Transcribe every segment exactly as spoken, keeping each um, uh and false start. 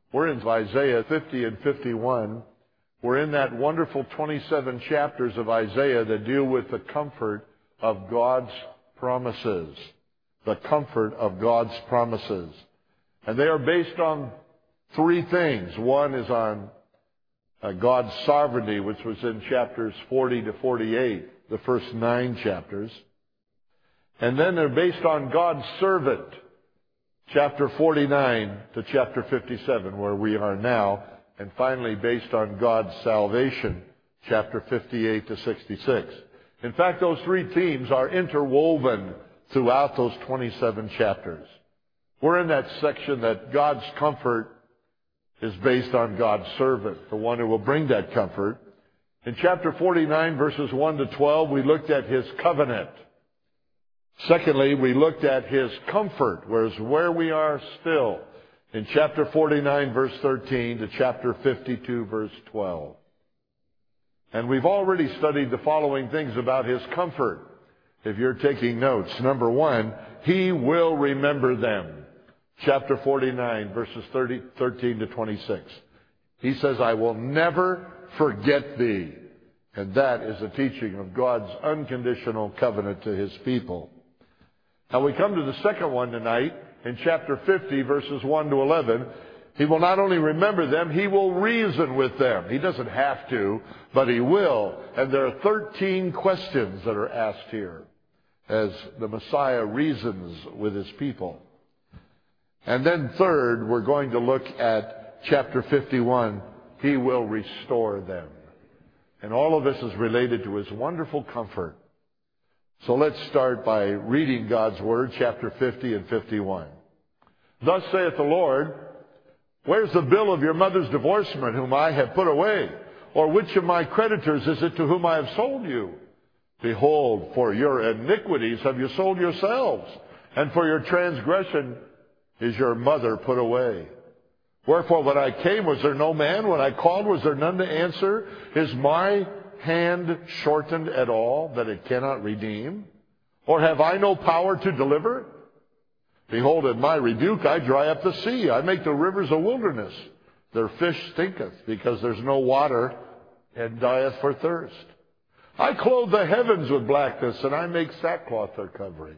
We're in Isaiah fifty and fifty-one. We're in that wonderful twenty-seven chapters of Isaiah that deal with the comfort of God's promises. The comfort of God's promises. And they are based on three things. One is on uh, God's sovereignty, which was in chapters forty to forty-eight, the first nine chapters. And then they're based on God's servant, chapter forty-nine to chapter fifty-seven, where we are now. And finally, based on God's salvation, chapter fifty-eight to sixty-six. In fact, those three themes are interwoven throughout those twenty-seven chapters. We're in that section that God's comfort is based on God's servant, the one who will bring that comfort. In chapter forty-nine, verses one to twelve, we looked at His covenant. Secondly, we looked at His comfort, whereas where we are still, in chapter forty-nine, verse thirteen, to chapter fifty-two, verse twelve. And we've already studied the following things about His comfort, if you're taking notes. Number one, He will remember them. Chapter forty-nine, verses thirty, thirteen to twenty-six. He says, I will never forget thee. And that is a teaching of God's unconditional covenant to His people. Now we come to the second one tonight, in chapter fifty, verses one to eleven. He will not only remember them, He will reason with them. He doesn't have to, but He will. And there are thirteen questions that are asked here as the Messiah reasons with His people. And then third, we're going to look at chapter fifty-one. He will restore them. And all of this is related to His wonderful comfort. So let's start by reading God's Word, chapter fifty and fifty-one. Thus saith the Lord, where's the bill of your mother's divorcement whom I have put away? Or which of my creditors is it to whom I have sold you? Behold, for your iniquities have you sold yourselves, and for your transgression is your mother put away. Wherefore, when I came, was there no man? When I called, was there none to answer? Is my hand shortened at all, that it cannot redeem? Or have I no power to deliver? Behold, in my rebuke I dry up the sea. I make the rivers a wilderness. Their fish stinketh, because there's no water, and dieth for thirst. I clothe the heavens with blackness, and I make sackcloth their covering.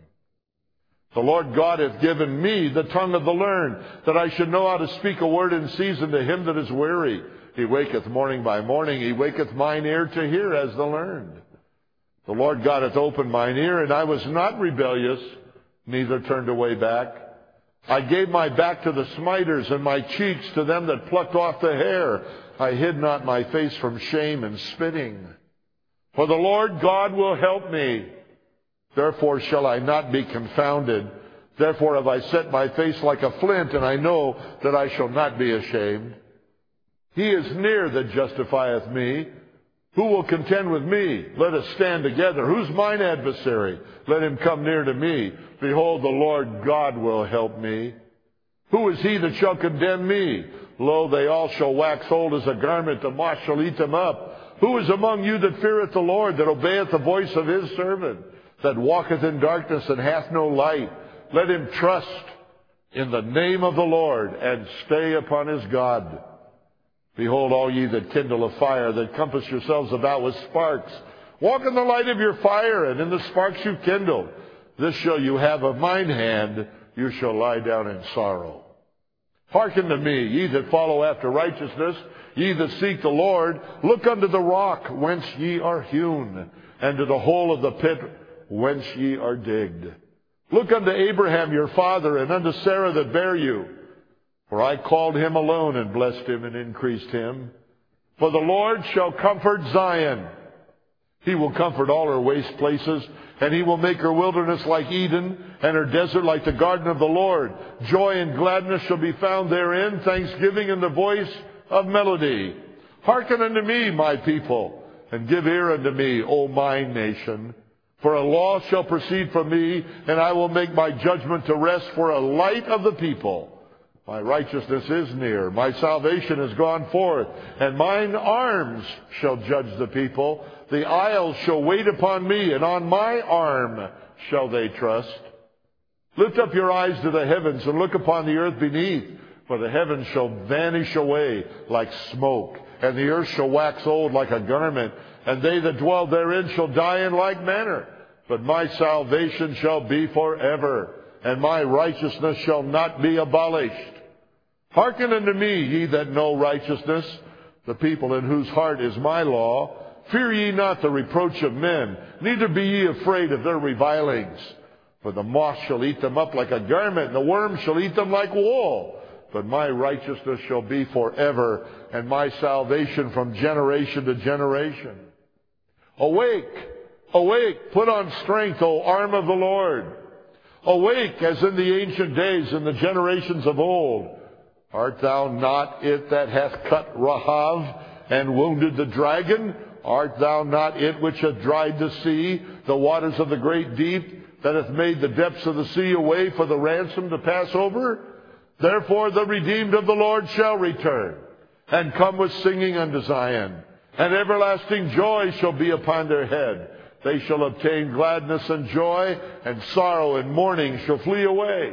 The Lord God hath given me the tongue of the learned, that I should know how to speak a word in season to him that is weary. He waketh morning by morning, He waketh mine ear to hear as the learned. The Lord God hath opened mine ear, and I was not rebellious, neither turned away back. I gave my back to the smiters, and my cheeks to them that plucked off the hair. I hid not my face from shame and spitting. For the Lord God will help me. Therefore shall I not be confounded. Therefore have I set my face like a flint, and I know that I shall not be ashamed. He is near that justifieth me. Who will contend with me? Let us stand together. Who's mine adversary? Let him come near to me. Behold, the Lord God will help me. Who is he that shall condemn me? Lo, they all shall wax old as a garment. The moth shall eat them up. Who is among you that feareth the Lord, that obeyeth the voice of His servant, that walketh in darkness and hath no light? Let him trust in the name of the Lord, and stay upon his God. Behold, all ye that kindle a fire, that compass yourselves about with sparks, walk in the light of your fire, and in the sparks you kindle. This shall you have of mine hand, you shall lie down in sorrow. Hearken to me, ye that follow after righteousness, ye that seek the Lord. Look unto the rock whence ye are hewn, and to the hole of the pit whence ye are digged. Look unto Abraham your father, and unto Sarah that bare you. For I called him alone, and blessed him, and increased him. For the Lord shall comfort Zion. He will comfort all her waste places, and He will make her wilderness like Eden, and her desert like the garden of the Lord. Joy and gladness shall be found therein, thanksgiving in the voice of melody. Hearken unto me, my people, and give ear unto me, O mine nation. For a law shall proceed from me, and I will make my judgment to rest for a light of the people. My righteousness is near, my salvation is gone forth, and mine arms shall judge the people. The isles shall wait upon me, and on my arm shall they trust. Lift up your eyes to the heavens, and look upon the earth beneath. For the heavens shall vanish away like smoke, and the earth shall wax old like a garment, and they that dwell therein shall die in like manner. But my salvation shall be forever, and my righteousness shall not be abolished. Hearken unto me, ye that know righteousness, the people in whose heart is my law. Fear ye not the reproach of men, neither be ye afraid of their revilings. For the moth shall eat them up like a garment, and the worm shall eat them like wool. But my righteousness shall be forever, and my salvation from generation to generation. Awake, awake, put on strength, O arm of the Lord. Awake, as in the ancient days, in the generations of old. Art thou not it that hath cut Rahav and wounded the dragon? Art thou not it which hath dried the sea, the waters of the great deep, that hath made the depths of the sea a way for the ransom to pass over? Therefore the redeemed of the Lord shall return, and come with singing unto Zion, and everlasting joy shall be upon their head. They shall obtain gladness and joy, and sorrow and mourning shall flee away.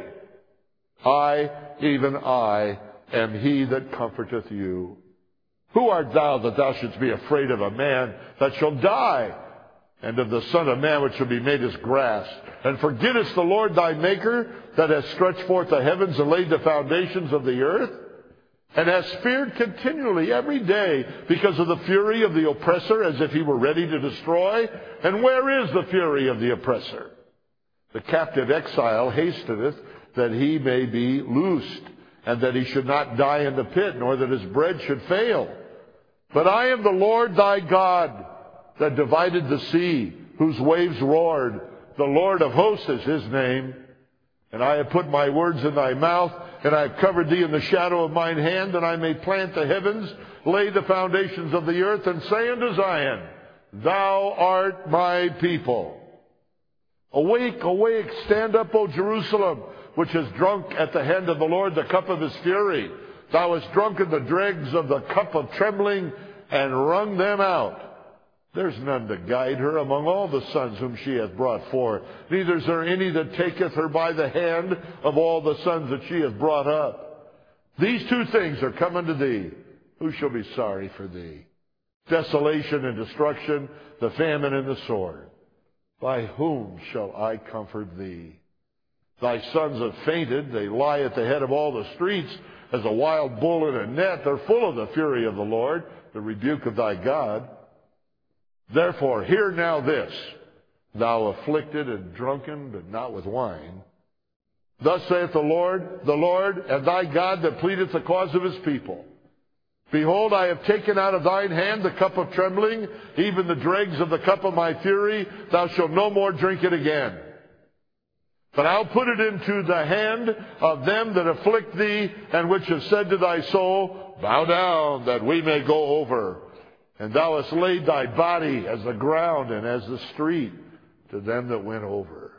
I, even I, am he that comforteth you. Who art thou that thou shouldst be afraid of a man that shall die, and of the Son of Man which shall be made as grass? And forgettest the Lord thy Maker, that has stretched forth the heavens and laid the foundations of the earth? And has feared continually every day because of the fury of the oppressor, as if he were ready to destroy? And where is the fury of the oppressor? The captive exile hasteneth that he may be loosed, and that he should not die in the pit, nor that his bread should fail. But I am the Lord thy God, that divided the sea, whose waves roared. The Lord of hosts is his name. And I have put my words in thy mouth, and I have covered thee in the shadow of mine hand, that I may plant the heavens, lay the foundations of the earth, and say unto Zion, Thou art my people. Awake, awake, stand up, O Jerusalem, which has drunk at the hand of the Lord the cup of his fury. Thou hast drunken the dregs of the cup of trembling, and wrung them out. There's none to guide her among all the sons whom she hath brought forth. Neither is there any that taketh her by the hand of all the sons that she hath brought up. These two things are come unto thee. Who shall be sorry for thee? Desolation and destruction, the famine and the sword. By whom shall I comfort thee? Thy sons have fainted. They lie at the head of all the streets as a wild bull in a net. They're full of the fury of the Lord, the rebuke of thy God. Therefore, hear now this, thou afflicted and drunken, but not with wine. Thus saith the Lord, the Lord, and thy God that pleadeth the cause of his people. Behold, I have taken out of thine hand the cup of trembling, even the dregs of the cup of my fury. Thou shalt no more drink it again. But I'll put it into the hand of them that afflict thee, and which have said to thy soul, Bow down, that we may go over. And thou hast laid thy body as the ground and as the street to them that went over.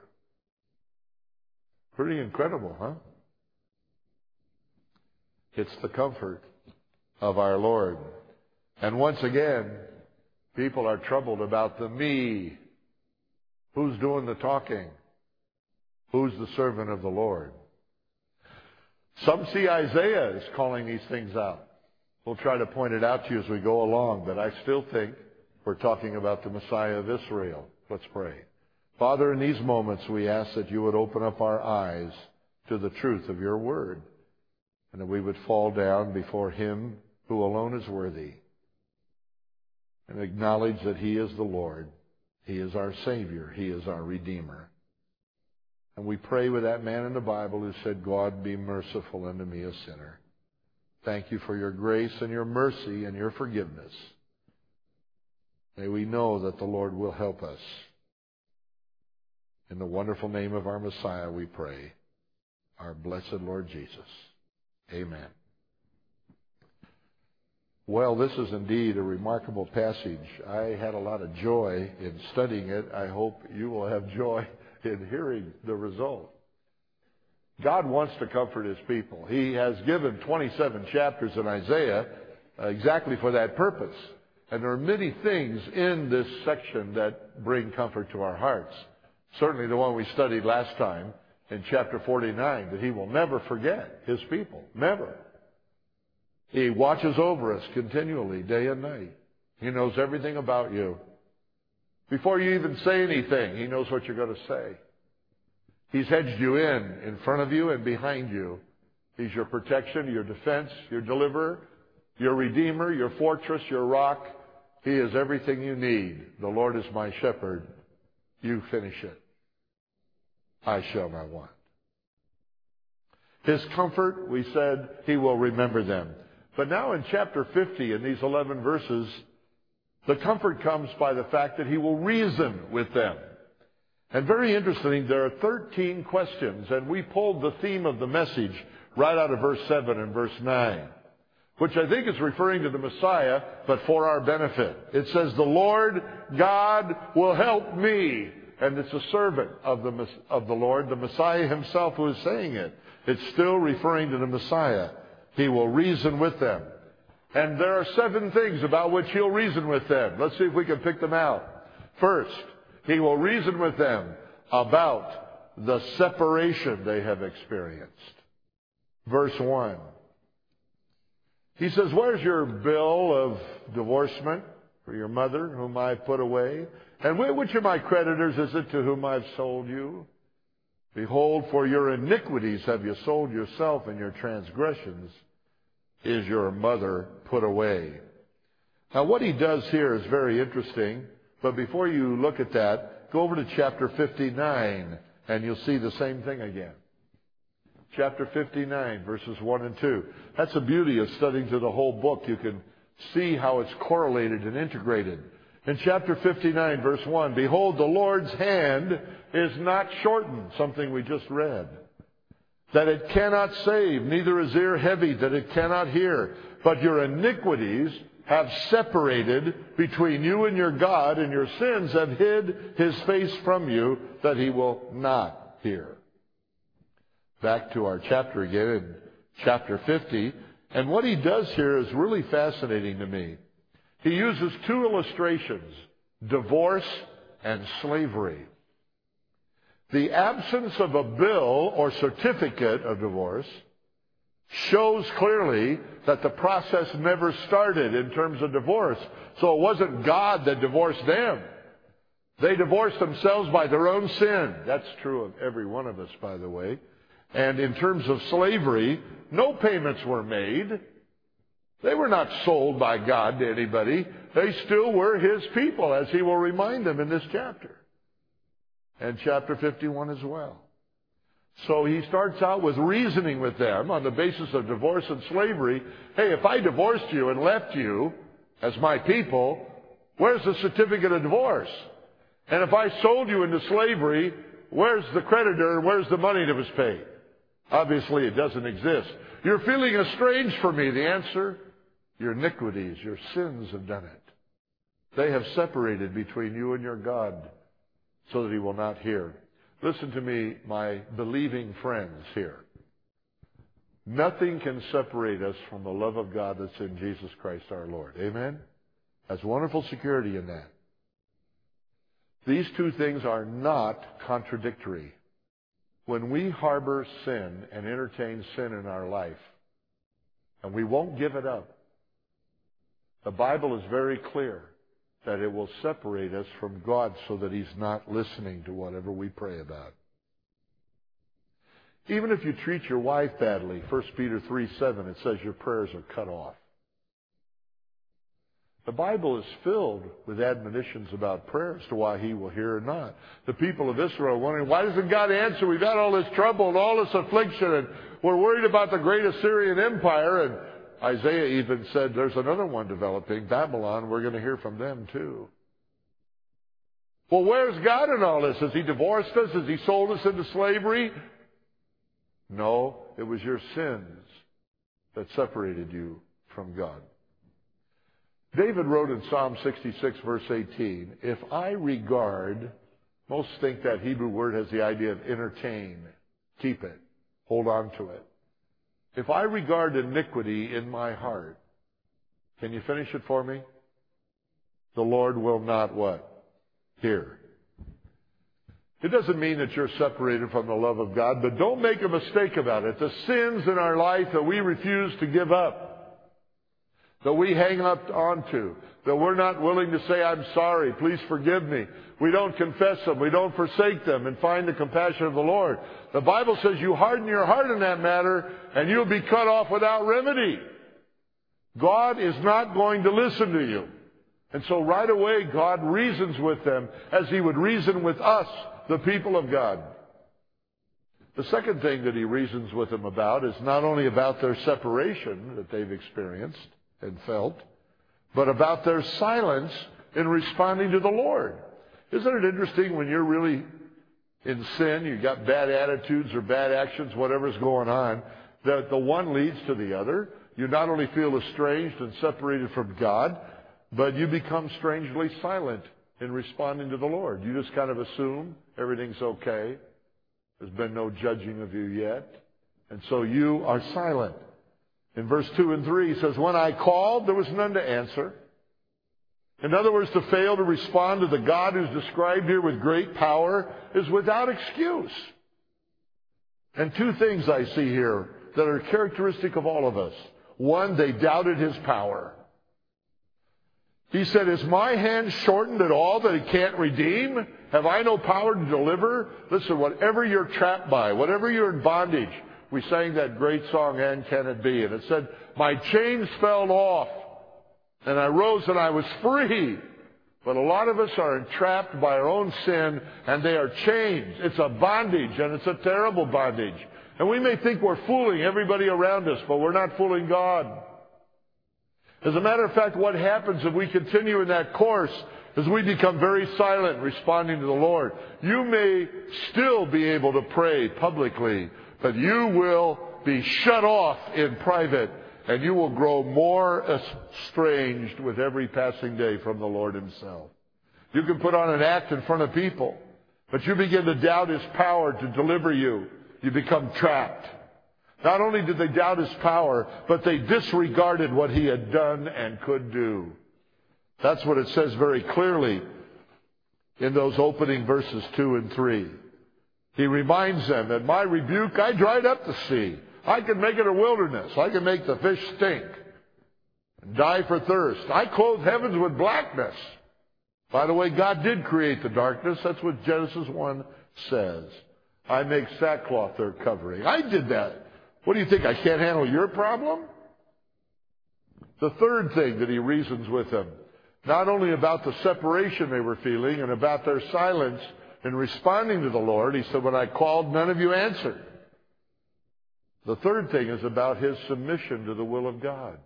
Pretty incredible, huh? It's the comfort of our Lord. And once again, people are troubled about the me. Who's doing the talking? Who's the servant of the Lord? Some see Isaiah is calling these things out. We'll try to point it out to you as we go along, but I still think we're talking about the Messiah of Israel. Let's pray. Father, in these moments we ask that you would open up our eyes to the truth of your word, and that we would fall down before him who alone is worthy, and acknowledge that he is the Lord. He is our Savior. He is our Redeemer. And we pray with that man in the Bible who said, God, be merciful unto me, a sinner. Thank you for your grace and your mercy and your forgiveness. May we know that the Lord will help us. In the wonderful name of our Messiah we pray, our blessed Lord Jesus. Amen. Well, this is indeed a remarkable passage. I had a lot of joy in studying it. I hope you will have joy in hearing the result. God wants to comfort his people. He has given twenty-seven chapters in Isaiah uh, exactly for that purpose. And there are many things in this section that bring comfort to our hearts. Certainly the one we studied last time in chapter forty-nine, that he will never forget his people. Never. He watches over us continually, day and night. He knows everything about you. Before you even say anything, He knows what you're going to say. He's hedged you in, in front of you and behind you. He's your protection, your defense, your deliverer, your redeemer, your fortress, your rock. He is everything you need. The Lord is my shepherd. You finish it. I shall not want. His comfort, we said, He will remember them. But now in chapter fifty, in these eleven verses, the comfort comes by the fact that He will reason with them. And very interesting, there are thirteen questions, and we pulled the theme of the message right out of verse seven and verse nine, which I think is referring to the Messiah, but for our benefit. It says, the Lord God will help me. And it's a servant of the, of the Lord, the Messiah Himself, who is saying it. It's still referring to the Messiah. He will reason with them. And there are seven things about which He'll reason with them. Let's see if we can pick them out. First, He will reason with them about the separation they have experienced. Verse one. He says, where's your bill of divorcement for your mother, whom I put away? And which of my creditors is it to whom I've sold you? Behold, for your iniquities have you sold yourself, and your transgressions is your mother put away. Now, what he does here is very interesting. But before you look at that, go over to chapter fifty-nine, and you'll see the same thing again. Chapter fifty-nine, verses one and two. That's the beauty of studying through the whole book. You can see how it's correlated and integrated. In chapter fifty-nine, verse one, behold, the Lord's hand is not shortened, something we just read, that it cannot save, neither is ear heavy, that it cannot hear. But your iniquities have separated between you and your God, and your sins have hid His face from you, that He will not hear. Back to our chapter again, in chapter fifty. And what he does here is really fascinating to me. He uses two illustrations, divorce and slavery. The absence of a bill or certificate of divorce shows clearly that the process never started in terms of divorce. So it wasn't God that divorced them. They divorced themselves by their own sin. That's true of every one of us, by the way. And in terms of slavery, no payments were made. They were not sold by God to anybody. They still were His people, as He will remind them in this chapter. And chapter fifty-one as well. So he starts out with reasoning with them on the basis of divorce and slavery. Hey, if I divorced you and left you as my people, where's the certificate of divorce? And if I sold you into slavery, where's the creditor and where's the money that was paid? Obviously, it doesn't exist. You're feeling estranged from me. The answer, your iniquities, your sins have done it. They have separated between you and your God so that He will not hear. Listen to me, my believing friends here. Nothing can separate us from the love of God that's in Jesus Christ our Lord. Amen? There's wonderful security in that. These two things are not contradictory. When we harbor sin and entertain sin in our life, and we won't give it up, the Bible is very clear that it will separate us from God so that He's not listening to whatever we pray about. Even if you treat your wife badly, First Peter three seven, it says your prayers are cut off. The Bible is filled with admonitions about prayer as to why He will hear or not. The people of Israel are wondering, why doesn't God answer? We've had all this trouble and all this affliction, and we're worried about the great Assyrian Empire. And Isaiah even said, there's another one developing, Babylon. We're going to hear from them too. Well, where's God in all this? Has He divorced us? Has He sold us into slavery? No, it was your sins that separated you from God. David wrote in Psalm sixty-six, verse eighteen, if I regard, most think that Hebrew word has the idea of entertain, keep it, hold on to it. If I regard iniquity in my heart, can you finish it for me? The Lord will not what? Hear. It doesn't mean that you're separated from the love of God, but don't make a mistake about it. The sins in our life that we refuse to give up, that we hang up onto, that we're not willing to say, I'm sorry, please forgive me. We don't confess them. We don't forsake them and find the compassion of the Lord. The Bible says you harden your heart in that matter and you'll be cut off without remedy. God is not going to listen to you. And so right away God reasons with them as He would reason with us, the people of God. The second thing that He reasons with them about is not only about their separation that they've experienced and felt, but about their silence in responding to the Lord. Isn't it interesting when you're really in sin, you've got bad attitudes or bad actions, whatever's going on, that the one leads to the other. You not only feel estranged and separated from God, but you become strangely silent in responding to the Lord. You just kind of assume everything's okay. There's been no judging of you yet. And so you are silent. In verse two and three, he says, when I called, there was none to answer. In other words, to fail to respond to the God who's described here with great power is without excuse. And two things I see here that are characteristic of all of us. One, they doubted His power. He said, is my hand shortened at all that He can't redeem? Have I no power to deliver? Listen, whatever you're trapped by, whatever you're in bondage, we sang that great song, And Can It Be? And it said, my chains fell off, and I rose and I was free. But a lot of us are entrapped by our own sin, and they are chains. It's a bondage, and it's a terrible bondage. And we may think we're fooling everybody around us, but we're not fooling God. As a matter of fact, what happens if we continue in that course is we become very silent responding to the Lord. You may still be able to pray publicly, but you will be shut off in private, and you will grow more estranged with every passing day from the Lord Himself. You can put on an act in front of people, but you begin to doubt His power to deliver you. You become trapped. Not only did they doubt His power, but they disregarded what He had done and could do. That's what it says very clearly in those opening verses two and three. He reminds them, at my rebuke I dried up the sea. I can make it a wilderness. I can make the fish stink and die for thirst. I clothe heavens with blackness. By the way, God did create the darkness. That's what Genesis one says. I make sackcloth their covering. I did that. What do you think? I can't handle your problem? The third thing that He reasons with them, not only about the separation they were feeling and about their silence in responding to the Lord, He said, when I called, none of you answered. The third thing is about His submission to the will of God.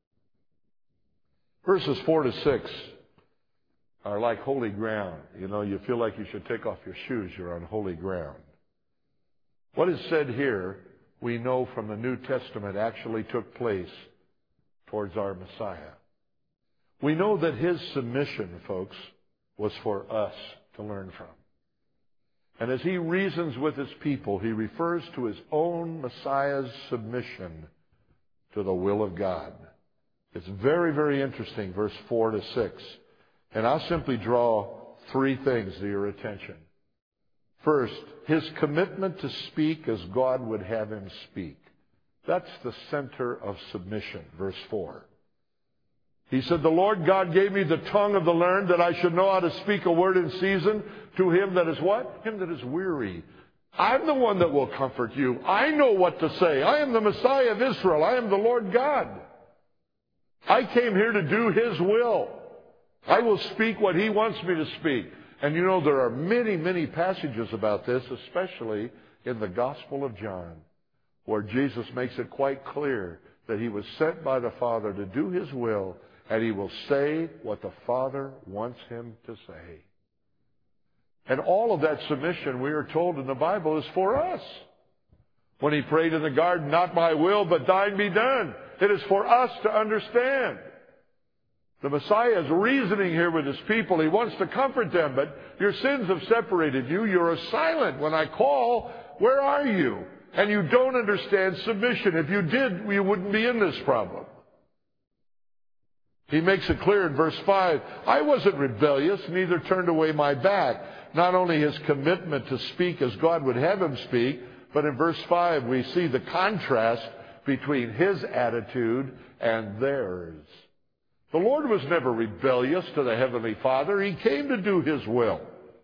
Verses four to six are like holy ground. You know, you feel like you should take off your shoes. You're on holy ground. What is said here, we know from the New Testament, actually took place towards our Messiah. We know that His submission, folks, was for us to learn from. And as He reasons with His people, He refers to His own Messiah's submission to the will of God. It's very, very interesting, verse four to six. And I'll simply draw three things to your attention. First, His commitment to speak as God would have Him speak. That's the center of submission, verse four. He said, the Lord God gave me the tongue of the learned that I should know how to speak a word in season to him that is what? Him that is weary. I'm the one that will comfort you. I know what to say. I am the Messiah of Israel. I am the Lord God. I came here to do His will. I will speak what He wants me to speak. And you know, there are many, many passages about this, especially in the Gospel of John, where Jesus makes it quite clear that He was sent by the Father to do His will, and He will say what the Father wants Him to say. And all of that submission, we are told in the Bible, is for us. When He prayed in the garden, not my will, but thine be done. It is for us to understand. The Messiah is reasoning here with His people. He wants to comfort them, but your sins have separated you. You're silent. When I call, where are you? And you don't understand submission. If you did, you wouldn't be in this problem. He makes it clear in verse five, I wasn't rebellious, neither turned away my back. Not only His commitment to speak as God would have Him speak, but in verse five we see the contrast between His attitude and theirs. The Lord was never rebellious to the Heavenly Father. He came to do His will.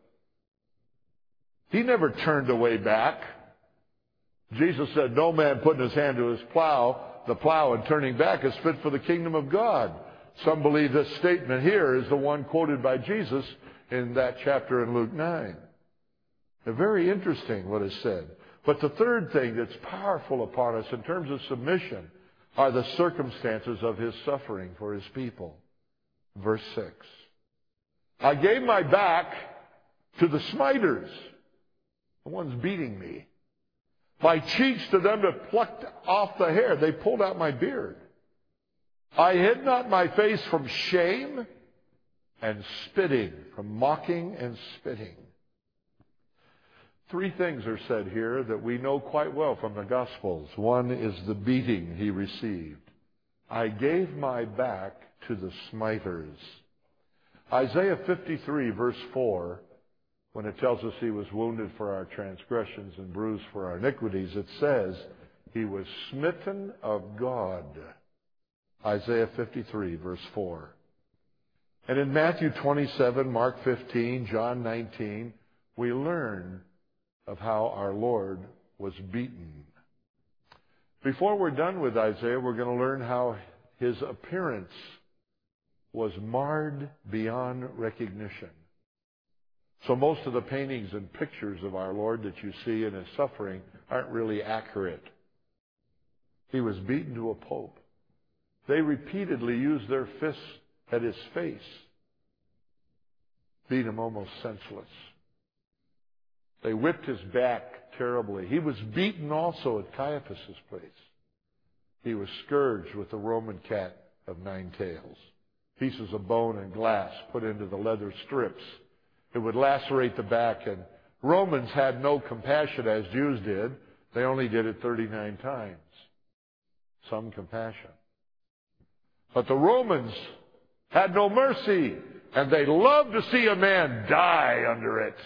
He never turned away back. Jesus said, no man putting his hand to his plow, the plow, and turning back is fit for the kingdom of God. Some believe this statement here is the one quoted by Jesus in that chapter in Luke nine. They're very interesting what is said. But the third thing that's powerful upon us in terms of submission are the circumstances of His suffering for His people. Verse six. I gave my back to the smiters, the ones beating me. My cheeks to them that plucked off the hair. They pulled out my beard. I hid not my face from shame and spitting, from mocking and spitting. Three things are said here that we know quite well from the Gospels. One is the beating He received. I gave my back to the smiters. Isaiah fifty-three, verse four, when it tells us He was wounded for our transgressions and bruised for our iniquities, it says He was smitten of God. Isaiah fifty-three, verse four. And in Matthew twenty-seven, Mark fifteen, John nineteen, we learn of how our Lord was beaten. Before we're done with Isaiah, we're going to learn how His appearance was marred beyond recognition. So most of the paintings and pictures of our Lord that you see in His suffering aren't really accurate. He was beaten to a pulp. They repeatedly used their fists at His face, beat Him almost senseless. They whipped His back terribly. He was beaten also at Caiaphas' place. He was scourged with the Roman cat of nine tails. Pieces of bone and glass put into the leather strips. It would lacerate the back, and Romans had no compassion as Jews did. They only did it thirty-nine times. Some compassion. But the Romans had no mercy, and they loved to see a man die under it.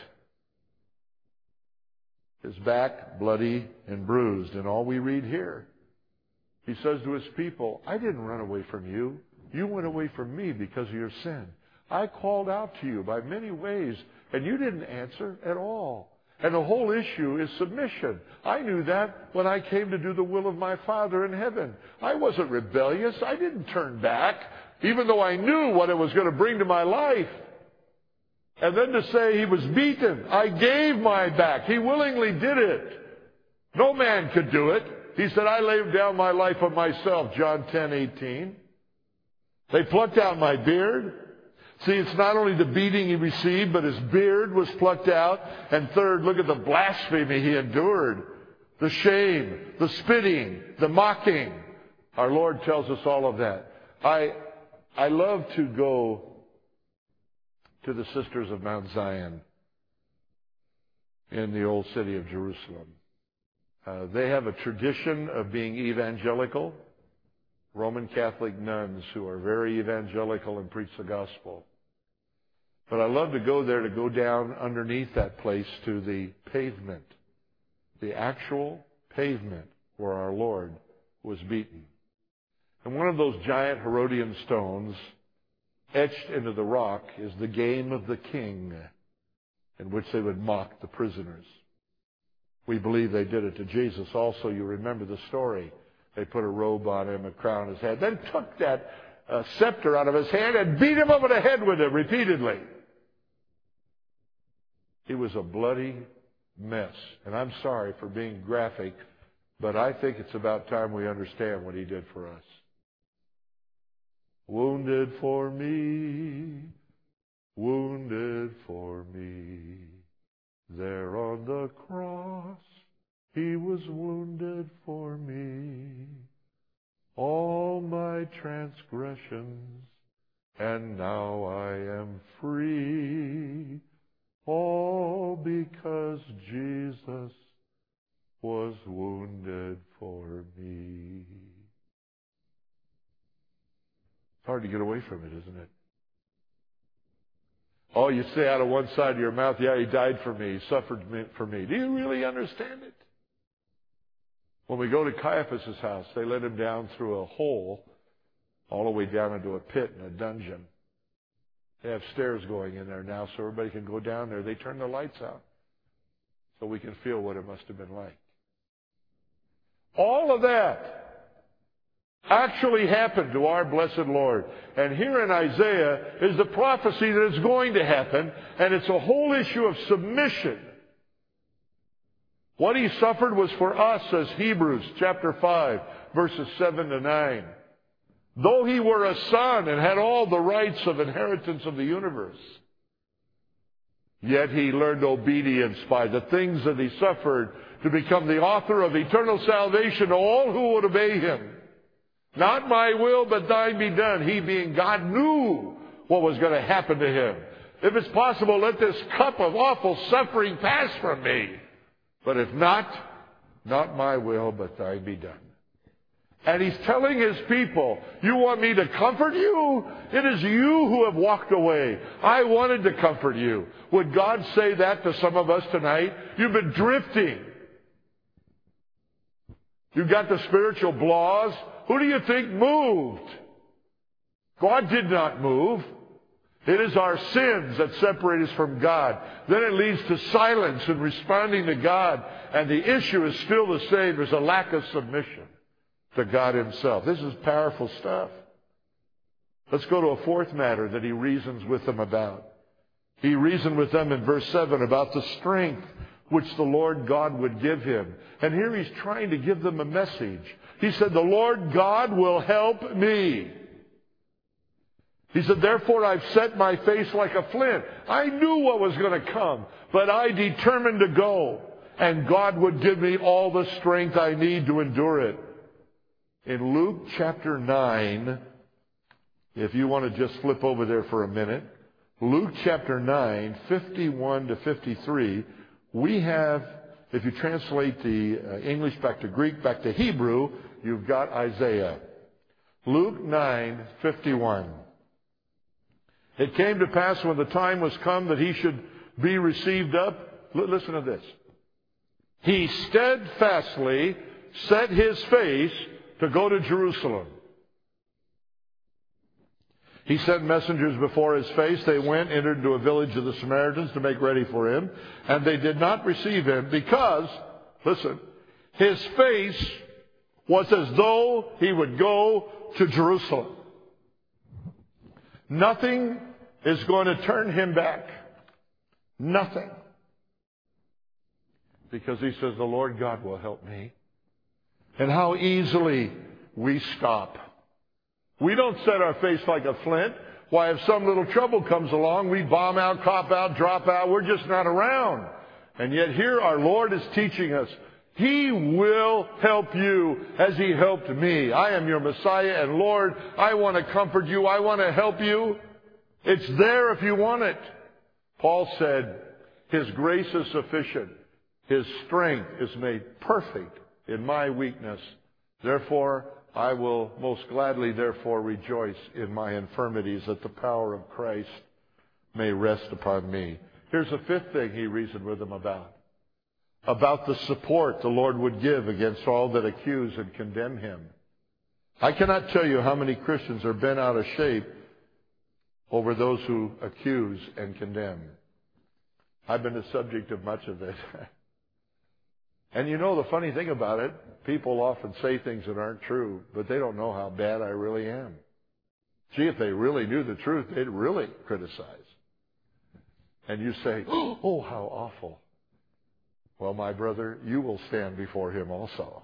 His back bloody and bruised, and all we read here, He says to His people, I didn't run away from you. You went away from me because of your sin. I called out to you by many ways, and you didn't answer at all. And the whole issue is submission. I knew that when I came to do the will of my Father in heaven. I wasn't rebellious. I didn't turn back, even though I knew what it was going to bring to my life. And then to say He was beaten. I gave my back. He willingly did it. No man could do it. He said, I laid down my life of myself, John ten eighteen. They plucked out my beard. See, it's not only the beating He received, but His beard was plucked out. And third, look at the blasphemy He endured. The shame, the spitting, the mocking. Our Lord tells us all of that. I, I love to go to the Sisters of Mount Zion in the old city of Jerusalem. Uh, they have a tradition of being evangelical. Roman Catholic nuns who are very evangelical and preach the gospel. But I love to go there, to go down underneath that place to the pavement, the actual pavement where our Lord was beaten. And one of those giant Herodian stones etched into the rock is the game of the king, in which they would mock the prisoners. We believe they did it to Jesus also. You remember the story. They put a robe on Him, a crown on His head, then took that uh, scepter out of His hand and beat Him over the head with it repeatedly. He was a bloody mess. And I'm sorry for being graphic, but I think it's about time we understand what He did for us. Wounded for me, wounded for me, there on the cross He was wounded for me. All my transgressions, and now I am free, all because Jesus was wounded for me. It's hard to get away from it, isn't it? Oh, you say out of one side of your mouth, yeah, He died for me, He suffered for me. Do you really understand it? When we go to Caiaphas' house, they let Him down through a hole all the way down into a pit and a dungeon. They have stairs going in there now so everybody can go down there. They turn the lights out so we can feel what it must have been like. All of that actually happened to our blessed Lord. And here in Isaiah is the prophecy that is going to happen, and it's a whole issue of submission. What he suffered was for us, says Hebrews chapter five, verses seven to nine. Though he were a son and had all the rights of inheritance of the universe, yet he learned obedience by the things that he suffered to become the author of eternal salvation to all who would obey him. Not my will, but thine be done. He, being God, knew what was going to happen to him. If it's possible, let this cup of awful suffering pass from me. But if not, not my will, but thine be done. And he's telling his people, you want me to comfort you? It is you who have walked away. I wanted to comfort you. Would God say that to some of us tonight? You've been drifting. You've got the spiritual blahs. Who do you think moved? God did not move. It is our sins that separate us from God. Then it leads to silence and responding to God. And the issue is still the same. There's a lack of submission to God himself. This is powerful stuff. Let's go to a fourth matter that he reasons with them about. He reasoned with them in verse seven about the strength which the Lord God would give him. And here he's trying to give them a message. He said, the Lord God will help me. He said, therefore I've set my face like a flint. I knew what was going to come, but I determined to go. And God would give me all the strength I need to endure it. In Luke chapter nine, if you want to just flip over there for a minute, Luke chapter nine, fifty-one to fifty-three, we have, if you translate the uh, English back to Greek, back to Hebrew, you've got Isaiah. Luke nine, fifty-one. It came to pass when the time was come that he should be received up. L- listen to this. He steadfastly set his face to go to Jerusalem. He sent messengers before his face. They went, entered into a village of the Samaritans to make ready for him. And they did not receive him because, listen, his face was as though he would go to Jerusalem. Nothing is going to turn him back. Nothing. Because he says, the Lord God will help me. And how easily we stop. We don't set our face like a flint. Why, if some little trouble comes along, we bomb out, cop out, drop out. We're just not around. And yet here our Lord is teaching us, he will help you as he helped me. I am your Messiah, and Lord, I want to comfort you. I want to help you. It's there if you want it. Paul said, his grace is sufficient. His strength is made perfect in my weakness. Therefore, I will most gladly, therefore, rejoice in my infirmities, that the power of Christ may rest upon me. Here's a fifth thing he reasoned with them about. About the support the Lord would give against all that accuse and condemn him. I cannot tell you how many Christians are bent out of shape over those who accuse and condemn. I've been the subject of much of it. And you know the funny thing about it, people often say things that aren't true, but they don't know how bad I really am. Gee, if they really knew the truth, they'd really criticize. And you say, oh, how awful. Well, my brother, you will stand before him also.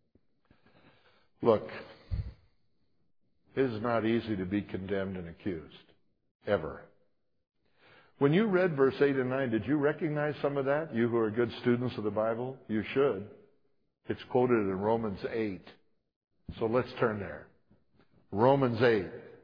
Look, it is not easy to be condemned and accused, ever. When you read verse eight and nine, did you recognize some of that? You who are good students of the Bible, you should. It's quoted in Romans eight. So let's turn there. Romans eight.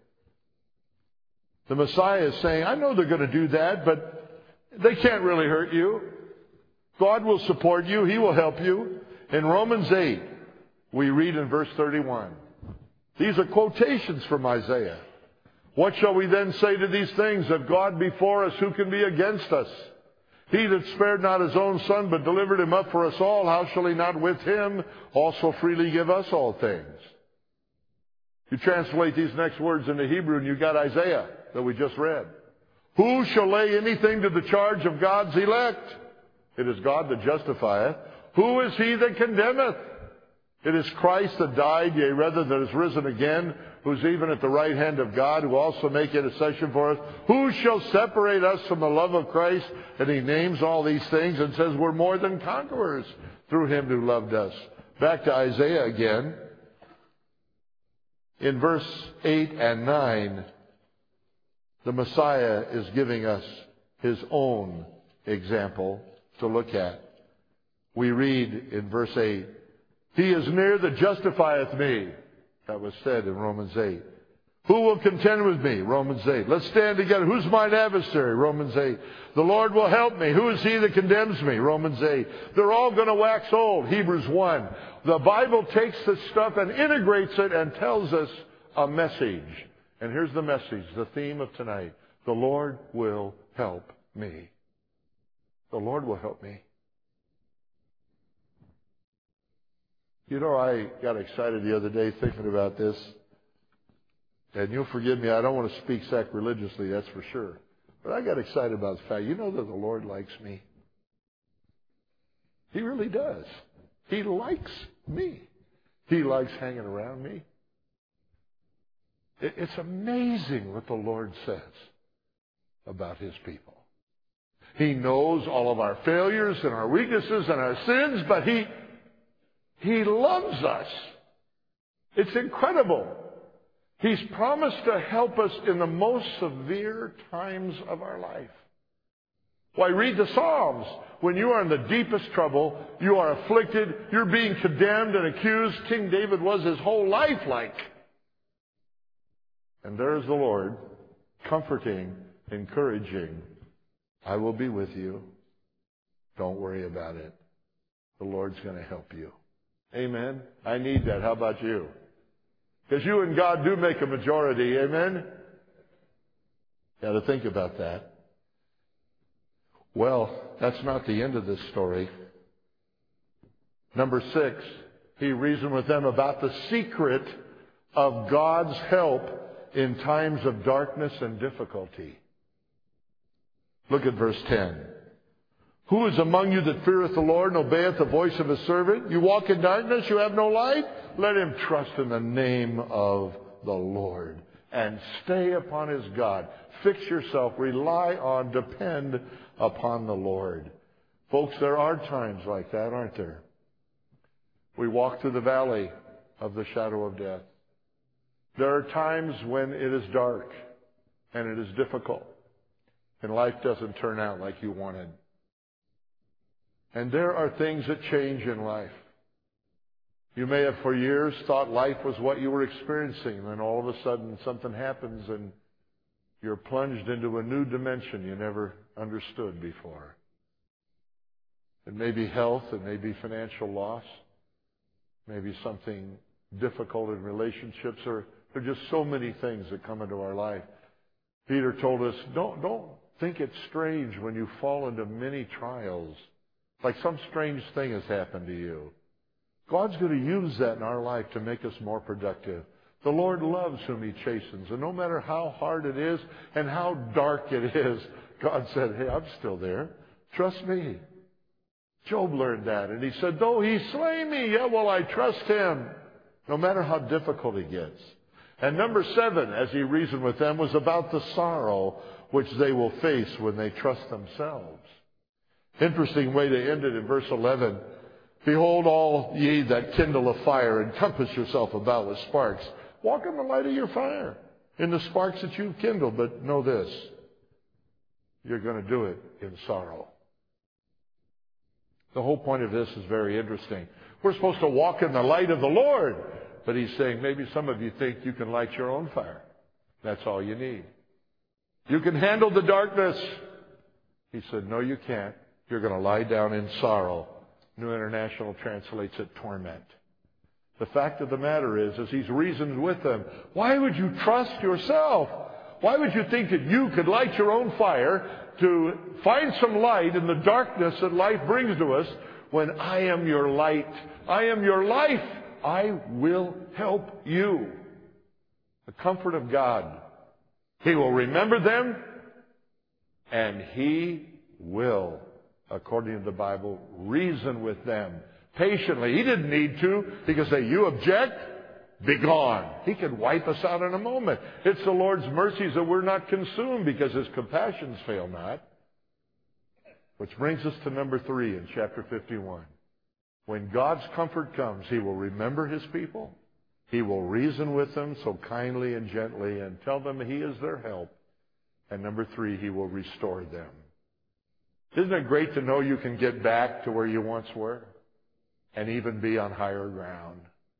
The Messiah is saying, I know they're going to do that, but they can't really hurt you. God will support you. He will help you. In Romans eight, we read in verse thirty-one. These are quotations from Isaiah. What shall we then say to these things? If God be for us, who can be against us? He that spared not his own son, but delivered him up for us all, how shall he not with him also freely give us all things? You translate these next words into Hebrew and you got Isaiah that we just read. Who shall lay anything to the charge of God's elect? It is God that justifieth. Who is he that condemneth? It is Christ that died, yea, rather that is risen again, who's even at the right hand of God, who also make intercession for us. Who shall separate us from the love of Christ? And he names all these things and says we're more than conquerors through him who loved us. Back to Isaiah again. In verse eight and nine, the Messiah is giving us his own example to look at. We read in verse eight, he is near that justifieth me. That was said in Romans eight. Who will contend with me? Romans eight. Let's stand together. Who's mine adversary? Romans eight. The Lord will help me. Who is he that condemns me? Romans eight. They're all going to wax old. Hebrews one. The Bible takes this stuff and integrates it and tells us a message. And here's the message, the theme of tonight. The Lord will help me. The Lord will help me. You know, I got excited the other day thinking about this. And you'll forgive me, I don't want to speak sacrilegiously, that's for sure. But I got excited about the fact, you know that the Lord likes me. He really does. He likes me. He likes hanging around me. It's amazing what the Lord says about his people. He knows all of our failures and our weaknesses and our sins, but he He loves us. It's incredible. He's promised to help us in the most severe times of our life. Why, read the Psalms. When you are in the deepest trouble, you are afflicted, you're being condemned and accused. King David was his whole life like. And there is the Lord, comforting, encouraging. I will be with you. Don't worry about it. The Lord's going to help you. Amen. I need that. How about you? Because you and God do make a majority. Amen. Got to think about that. Well, that's not the end of this story. Number six, he reasoned with them about the secret of God's help in times of darkness and difficulty. Look at verse ten. Who is among you that feareth the Lord and obeyeth the voice of his servant? You walk in darkness, you have no light? Let him trust in the name of the Lord and stay upon his God. Fix yourself, rely on, depend upon the Lord. Folks, there are times like that, aren't there? We walk through the valley of the shadow of death. There are times when it is dark and it is difficult and life doesn't turn out like you wanted. And there are things that change in life. You may have for years thought life was what you were experiencing, and then all of a sudden something happens and you're plunged into a new dimension you never understood before. It may be health, it may be financial loss, maybe something difficult in relationships, or there are just so many things that come into our life. Peter told us, don't, don't think it's strange when you fall into many trials. Like some strange thing has happened to you. God's going to use that in our life to make us more productive. The Lord loves whom he chastens. And no matter how hard it is and how dark it is, God said, hey, I'm still there. Trust me. Job learned that. And he said, though he slay me, yet will I trust him. No matter how difficult it gets. And number seven, as he reasoned with them, was about the sorrow which they will face when they trust themselves. Interesting way to end it in verse eleven. Behold, all ye that kindle a fire, encompass yourself about with sparks. Walk in the light of your fire, in the sparks that you've kindled. But know this, you're going to do it in sorrow. The whole point of this is very interesting. We're supposed to walk in the light of the Lord. But he's saying, maybe some of you think you can light your own fire. That's all you need. You can handle the darkness. He said, no, you can't. You're going to lie down in sorrow. New International translates it torment. The fact of the matter is, as he's reasoned with them, why would you trust yourself? Why would you think that you could light your own fire to find some light in the darkness that life brings to us when I am your light? I am your life. I will help you. The comfort of God. He will remember them, and He will, according to the Bible, reason with them patiently. He didn't need to. He could say, you object? Be gone. He could wipe us out in a moment. It's the Lord's mercies that we're not consumed because His compassions fail not. Which brings us to number three in chapter fifty-one. When God's comfort comes, He will remember His people. He will reason with them so kindly and gently and tell them He is their help. And number three, He will restore them. Isn't it great to know you can get back to where you once were and even be on higher ground?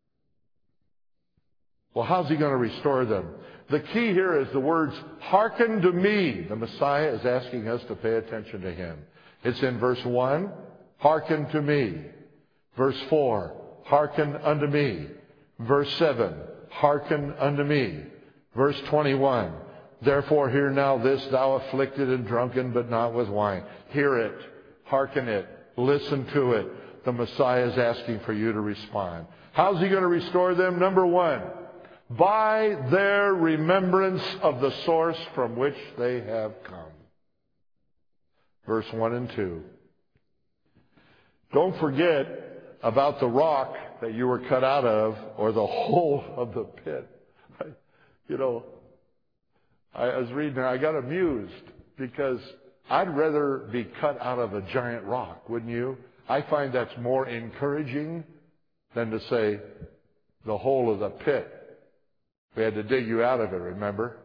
Well, how's He going to restore them? The key here is the words, hearken to me. The Messiah is asking us to pay attention to Him. It's in verse one, hearken to me. Verse four, hearken unto me. Verse seven, hearken unto me. Verse twenty-one, therefore hear now this, thou afflicted and drunken, but not with wine. Hear it, hearken it, listen to it. The Messiah is asking for you to respond. How's He going to restore them? Number one, by their remembrance of the source from which they have come. Verse one and two. Don't forget about the rock that you were cut out of, or the hole of the pit. I, you know, I was reading there, I got amused because I'd rather be cut out of a giant rock, wouldn't you? I find that's more encouraging than to say the hole of the pit. We had to dig you out of it, remember?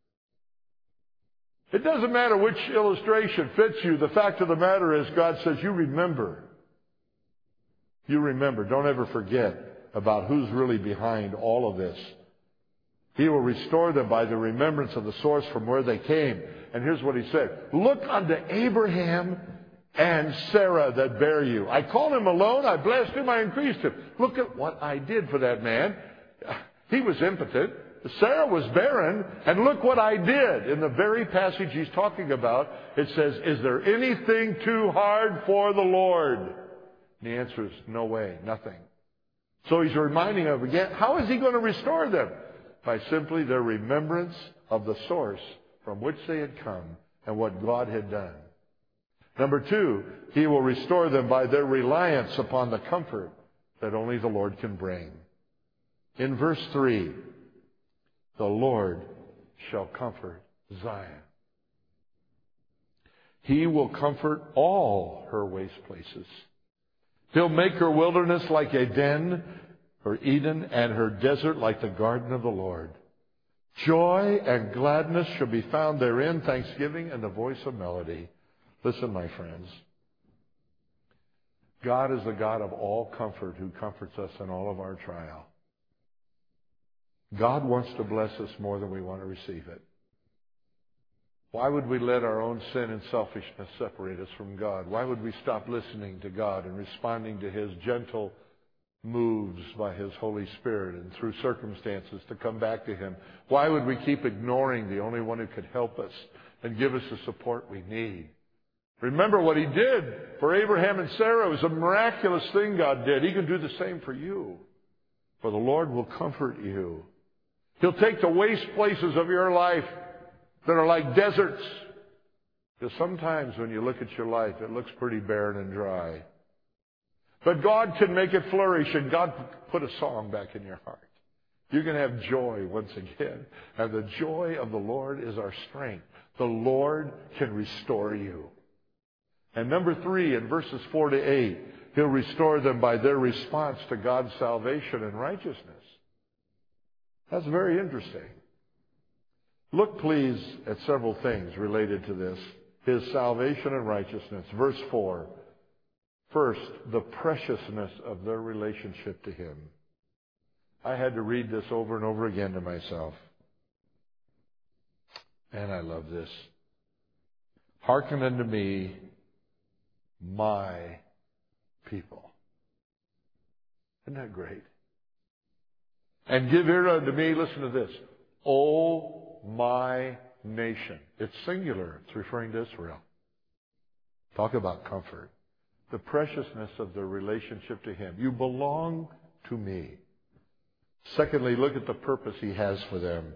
It doesn't matter which illustration fits you. The fact of the matter is God says, you remember. You remember. Don't ever forget about who's really behind all of this. He will restore them by the remembrance of the source from where they came. And here's what He said. Look unto Abraham and Sarah that bear you. I called him alone. I blessed him. I increased him. Look at what I did for that man. He was impotent. Sarah was barren. And look what I did. In the very passage he's talking about, it says, is there anything too hard for the Lord? And the answer is no way, nothing. So He's reminding them again, how is He going to restore them? By simply their remembrance of the source from which they had come and what God had done. Number two, He will restore them by their reliance upon the comfort that only the Lord can bring. In verse three, the Lord shall comfort Zion. He will comfort all her waste places. He'll make her wilderness like a den, or Eden, and her desert like the garden of the Lord. Joy and gladness shall be found therein, thanksgiving and the voice of melody. Listen, my friends. God is the God of all comfort who comforts us in all of our trial. God wants to bless us more than we want to receive it. Why would we let our own sin and selfishness separate us from God? Why would we stop listening to God and responding to His gentle moves by His Holy Spirit and through circumstances to come back to Him? Why would we keep ignoring the only one who could help us and give us the support we need? Remember what He did for Abraham and Sarah. It was a miraculous thing God did. He can do the same for you. For the Lord will comfort you. He'll take the waste places of your life that are like deserts. Because sometimes when you look at your life, it looks pretty barren and dry. But God can make it flourish, and God put a song back in your heart. You can have joy once again. And the joy of the Lord is our strength. The Lord can restore you. And number three, in verses four to eight, He'll restore them by their response to God's salvation and righteousness. That's very interesting. Look, please, at several things related to this. His salvation and righteousness. Verse four. First, the preciousness of their relationship to Him. I had to read this over and over again to myself. And I love this. Hearken unto me, my people. Isn't that great? And give ear unto me, listen to this. O my nation. It's singular. It's referring to Israel. Talk about comfort. The preciousness of their relationship to Him. You belong to me. Secondly, look at the purpose He has for them.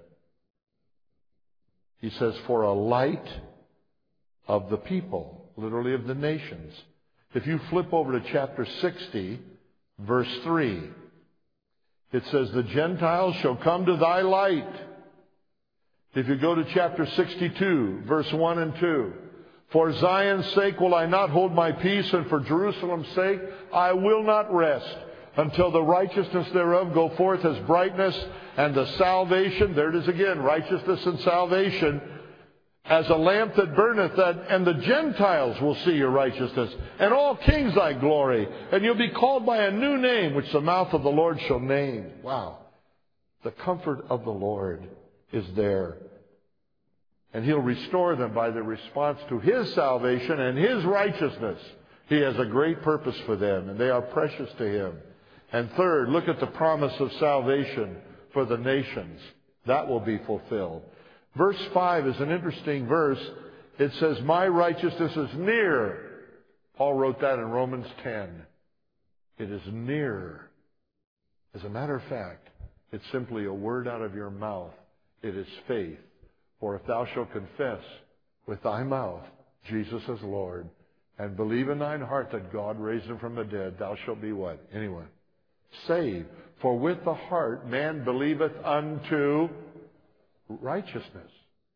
He says, for a light of the people, literally of the nations. If you flip over to chapter sixty, verse three, it says, the Gentiles shall come to thy light. If you go to chapter sixty-two, verse one and two, for Zion's sake will I not hold my peace, and for Jerusalem's sake I will not rest, until the righteousness thereof go forth as brightness, and the salvation, there it is again, righteousness and salvation, as a lamp that burneth, that, and the Gentiles will see your righteousness, and all kings thy glory, and you'll be called by a new name, which the mouth of the Lord shall name. Wow. The comfort of the Lord is there. And He'll restore them by the response to His salvation and His righteousness. He has a great purpose for them, and they are precious to Him. And third, look at the promise of salvation for the nations. That will be fulfilled. Verse five is an interesting verse. It says, my righteousness is near. Paul wrote that in Romans ten. It is near. As a matter of fact, it's simply a word out of your mouth. It is faith. For if thou shalt confess with thy mouth Jesus as Lord, and believe in thine heart that God raised Him from the dead, thou shalt be what? Anyone? Saved. For with the heart man believeth unto righteousness.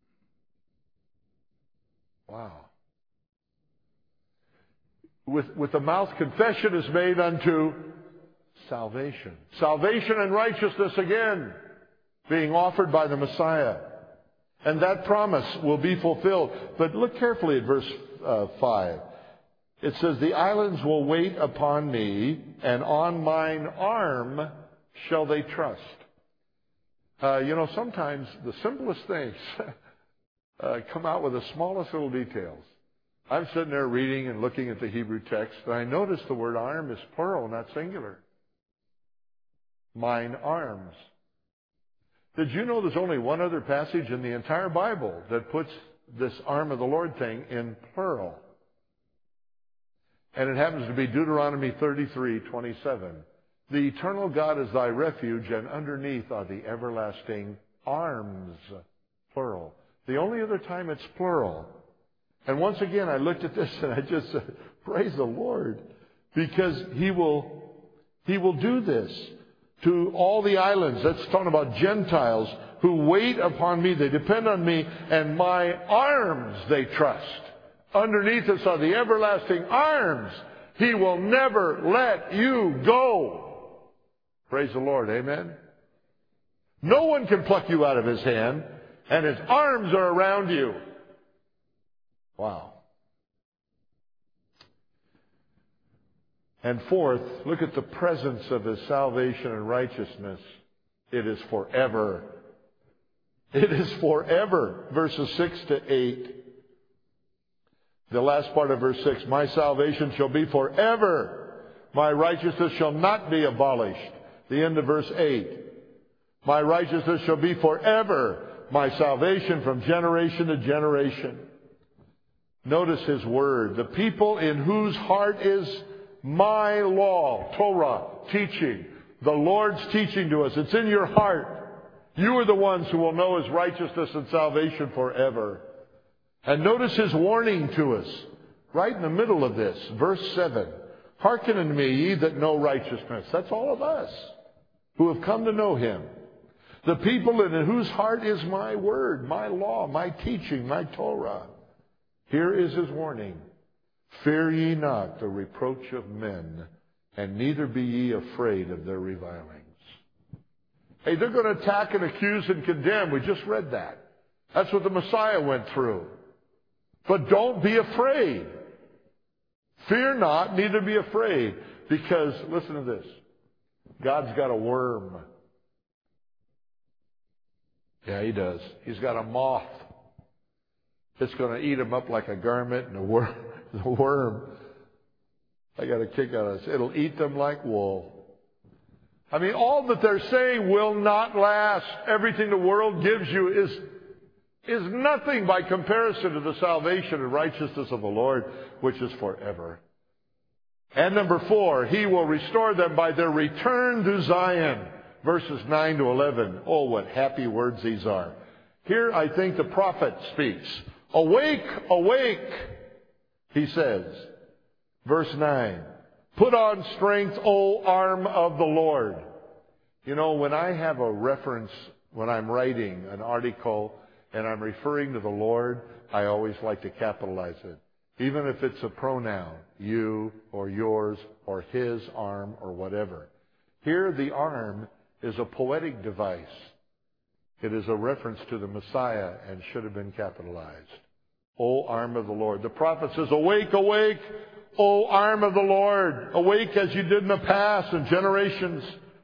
Wow. With, with the mouth confession is made unto salvation. Salvation and righteousness again being offered by the Messiah. And that promise will be fulfilled. But look carefully at verse uh, five. It says, the islands will wait upon me, and on mine arm shall they trust. Uh, you know, sometimes the simplest things uh, come out with the smallest little details. I'm sitting there reading and looking at the Hebrew text, and I notice the word arm is plural, not singular. Mine arms. Did you know there's only one other passage in the entire Bible that puts this arm of the Lord thing in plural? And it happens to be Deuteronomy thirty-three twenty-seven. The eternal God is thy refuge, and underneath are the everlasting arms, plural. The only other time it's plural. And once again, I looked at this and I just said, praise the Lord, because He will, He will do this to all the islands. That's talking about Gentiles who wait upon me. They depend on me, and my arms they trust. Underneath us are the everlasting arms. He will never let you go. Praise the Lord. Amen. No one can pluck you out of His hand, and His arms are around you. Wow. And fourth, look at the presence of His salvation and righteousness. It is forever. It is forever. Verses six to eight. The last part of verse six. My salvation shall be forever. My righteousness shall not be abolished. The end of verse eight. My righteousness shall be forever. My salvation from generation to generation. Notice His word. The people in whose heart is my law, Torah, teaching. The Lord's teaching to us. It's in your heart. You are the ones who will know His righteousness and salvation forever. And notice His warning to us. Right in the middle of this. Verse seven. Hearken unto me, ye that know righteousness. That's all of us who have come to know Him. The people in whose heart is my word, my law, my teaching, my Torah. Here is His warning. Fear ye not the reproach of men, and neither be ye afraid of their revilings. Hey, they're going to attack and accuse and condemn. We just read that. That's what the Messiah went through. But don't be afraid. Fear not, neither be afraid. Because, listen to this. God's got a worm. Yeah, He does. He's got a moth. It's going to eat him up like a garment, and the worm, the worm, I got a kick out of this. It'll eat them like wool. I mean, all that they're saying will not last. Everything the world gives you is, is nothing by comparison to the salvation and righteousness of the Lord, which is forever. And number four, He will restore them by their return to Zion. verses nine to eleven. Oh, what happy words these are. Here I think the prophet speaks. Awake, awake, he says. Verse nine. Put on strength, O arm of the Lord. You know, when I have a reference, when I'm writing an article and I'm referring to the Lord, I always like to capitalize it. Even if it's a pronoun, you or yours or his arm or whatever. Here the arm is a poetic device. It is a reference to the Messiah and should have been capitalized. O arm of the Lord. The prophet says, awake, awake, O arm of the Lord. Awake as you did in the past and generations.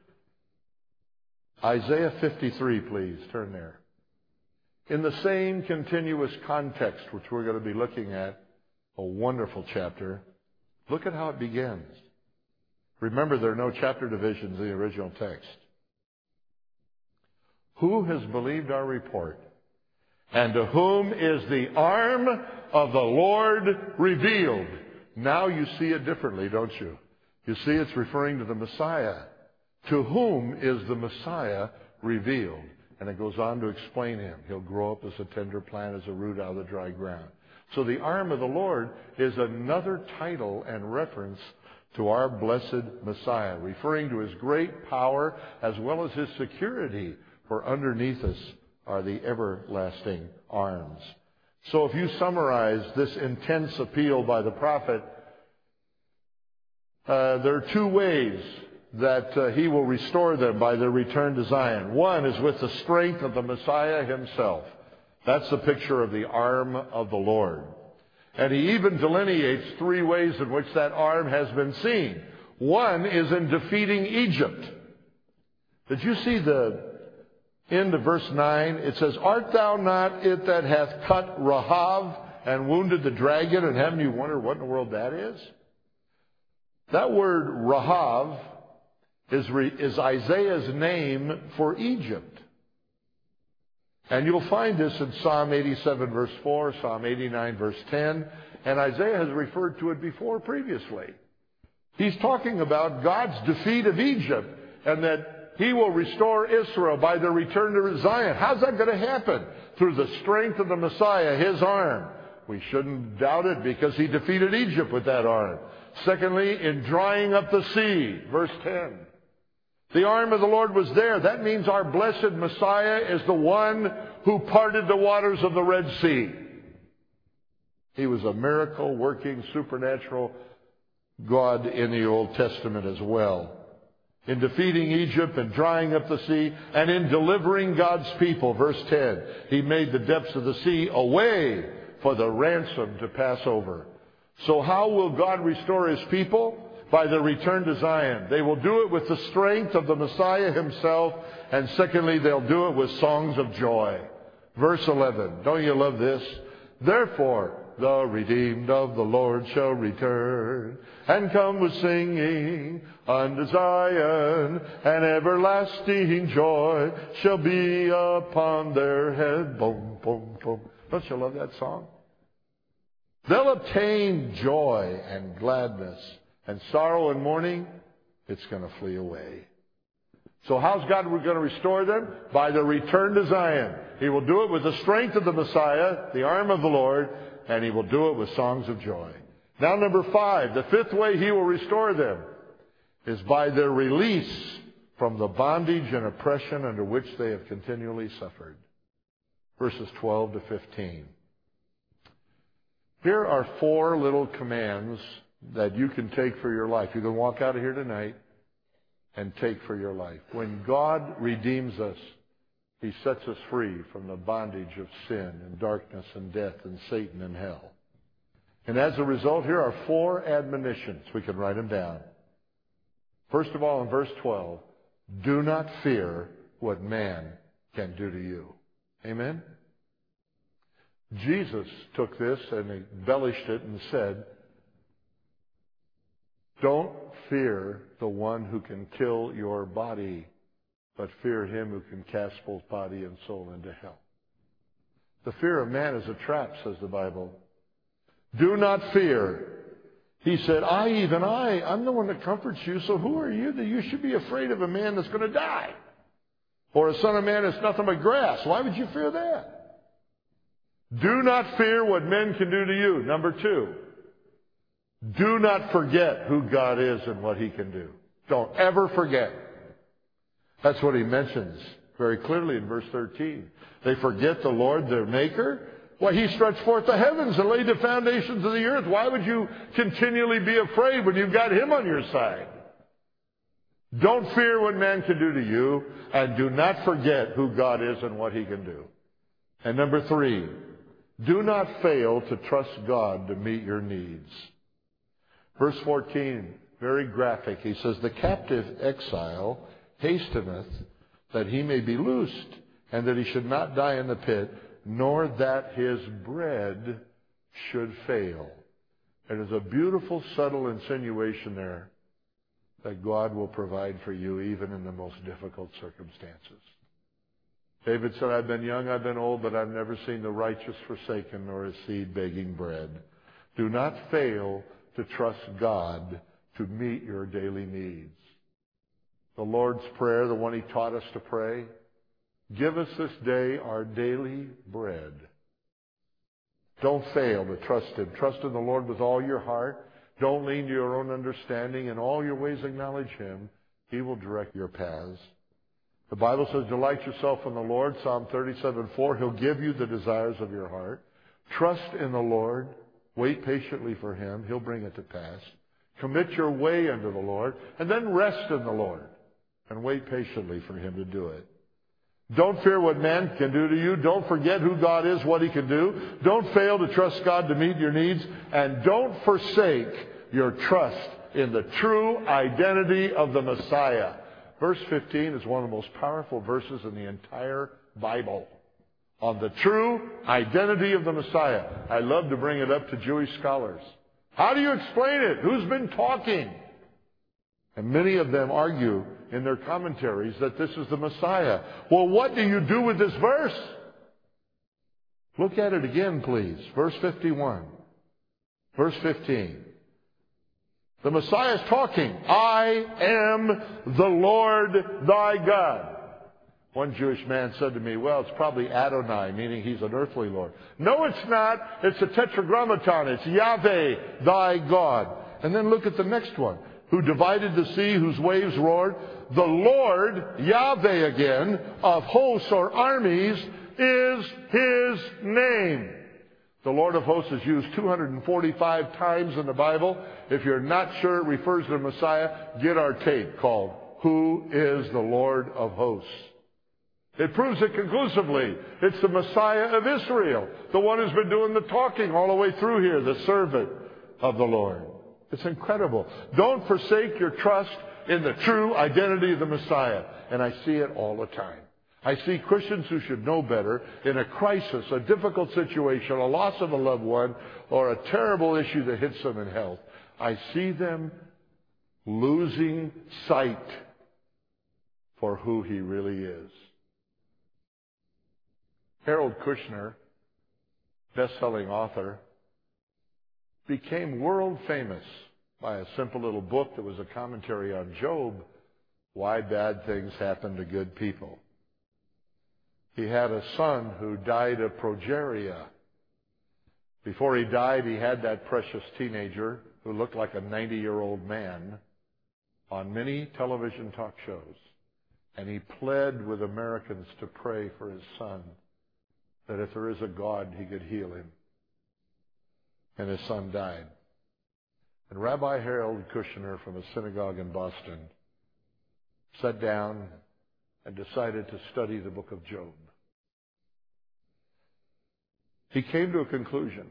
Isaiah fifty-three, please. Turn there. In the same continuous context, which we're going to be looking at, a wonderful chapter, look at how it begins. Remember, there are no chapter divisions in the original text. Who has believed our report? And to whom is the arm of the Lord revealed? Now you see it differently, don't you? You see it's referring to the Messiah. To whom is the Messiah revealed? And it goes on to explain him. He'll grow up as a tender plant, as a root out of the dry ground. So the arm of the Lord is another title and reference to our blessed Messiah, referring to his great power as well as his security, for underneath us are the everlasting arms. So if you summarize this intense appeal by the prophet, uh, there are two ways that uh, he will restore them by their return to Zion. One is with the strength of the Messiah himself. That's the picture of the arm of the Lord. And he even delineates three ways in which that arm has been seen. One is in defeating Egypt. Did you see the end of verse nine? It says, art thou not it that hath cut Rahav and wounded the dragon? And haven't you wondered what in the world that is? That word Rahav is, is Isaiah's name for Egypt. And you'll find this in Psalm eighty-seven verse four, Psalm eighty-nine verse ten, and Isaiah has referred to it before previously. He's talking about God's defeat of Egypt and that he will restore Israel by their return to Zion. How's that going to happen? Through the strength of the Messiah, his arm. We shouldn't doubt it because he defeated Egypt with that arm. Secondly, in drying up the sea, verse ten. The arm of the Lord was there. That means our blessed Messiah is the one who parted the waters of the Red Sea. He was a miracle-working, supernatural God in the Old Testament as well. In defeating Egypt and drying up the sea, and in delivering God's people, verse ten, he made the depths of the sea a way for the ransom to pass over. So how will God restore his people? By their return to Zion. They will do it with the strength of the Messiah himself, and secondly, they'll do it with songs of joy. Verse eleven, don't you love this? Therefore, the redeemed of the Lord shall return, and come with singing unto Zion, and everlasting joy shall be upon their head. Boom, boom, boom. Don't you love that song? They'll obtain joy and gladness, and sorrow and mourning, it's going to flee away. So how's God going to restore them? By the return to Zion. He will do it with the strength of the Messiah, the arm of the Lord, and he will do it with songs of joy. Now number five, the fifth way he will restore them is by their release from the bondage and oppression under which they have continually suffered. Verses twelve to fifteen. Here are four little commands that you can take for your life. You can walk out of here tonight and take for your life. When God redeems us, he sets us free from the bondage of sin and darkness and death and Satan and hell. And as a result, here are four admonitions. We can write them down. First of all, in verse twelve, do not fear what man can do to you. Amen? Jesus took this and embellished it and said, don't fear the one who can kill your body, but fear him who can cast both body and soul into hell. The fear of man is a trap, says the Bible. Do not fear. He said, I, even I, I'm the one that comforts you, so who are you that you should be afraid of a man that's going to die? Or a son of man is nothing but grass. Why would you fear that? Do not fear what men can do to you. Number two, do not forget who God is and what He can do. Don't ever forget. That's what He mentions very clearly in verse thirteen. They forget the Lord, their Maker. Why, He stretched forth the heavens and laid the foundations of the earth. Why would you continually be afraid when you've got Him on your side? Don't fear what man can do to you, and do not forget who God is and what He can do. And number three, do not fail to trust God to meet your needs. Verse fourteen, very graphic. He says, the captive exile hasteneth that he may be loosed, and that he should not die in the pit, nor that his bread should fail. It is a beautiful, subtle insinuation there that God will provide for you even in the most difficult circumstances. David said, I've been young, I've been old, but I've never seen the righteous forsaken nor his seed begging bread. Do not fail to trust God to meet your daily needs. The Lord's Prayer, the one He taught us to pray, give us this day our daily bread. Don't fail to trust Him. Trust in the Lord with all your heart. Don't lean to your own understanding. In all your ways acknowledge Him. He will direct your paths. The Bible says, delight yourself in the Lord. Psalm thirty-seven four, He'll give you the desires of your heart. Trust in the Lord. Wait patiently for Him. He'll bring it to pass. Commit your way unto the Lord. And then rest in the Lord. And wait patiently for Him to do it. Don't fear what man can do to you. Don't forget who God is, what He can do. Don't fail to trust God to meet your needs. And don't forsake your trust in the true identity of the Messiah. Verse fifteen is one of the most powerful verses in the entire Bible. On the true identity of the Messiah. I love to bring it up to Jewish scholars. How do you explain it? Who's been talking? And many of them argue in their commentaries that this is the Messiah. Well, what do you do with this verse? Look at it again, please. Verse fifty-one. Verse fifteen. The Messiah is talking. I am the Lord thy God. One Jewish man said to me, well, it's probably Adonai, meaning He's an earthly Lord. No, it's not. It's a tetragrammaton. It's Yahweh, thy God. And then look at the next one. Who divided the sea, whose waves roared. The Lord, Yahweh again, of hosts or armies, is His name. The Lord of hosts is used two hundred forty-five times in the Bible. If you're not sure it refers to the Messiah, get our tape called Who is the Lord of Hosts? It proves it conclusively. It's the Messiah of Israel, the one who's been doing the talking all the way through here, the servant of the Lord. It's incredible. Don't forsake your trust in the true identity of the Messiah. And I see it all the time. I see Christians who should know better in a crisis, a difficult situation, a loss of a loved one, or a terrible issue that hits them in health. I see them losing sight for who He really is. Harold Kushner, best-selling author, became world famous by a simple little book that was a commentary on Job, Why Bad Things Happen to Good People. He had a son who died of progeria. Before he died, he had that precious teenager who looked like a ninety-year-old man on many television talk shows. And he pled with Americans to pray for his son, that if there is a God, He could heal him. And his son died. And Rabbi Harold Kushner from a synagogue in Boston sat down and decided to study the book of Job. He came to a conclusion.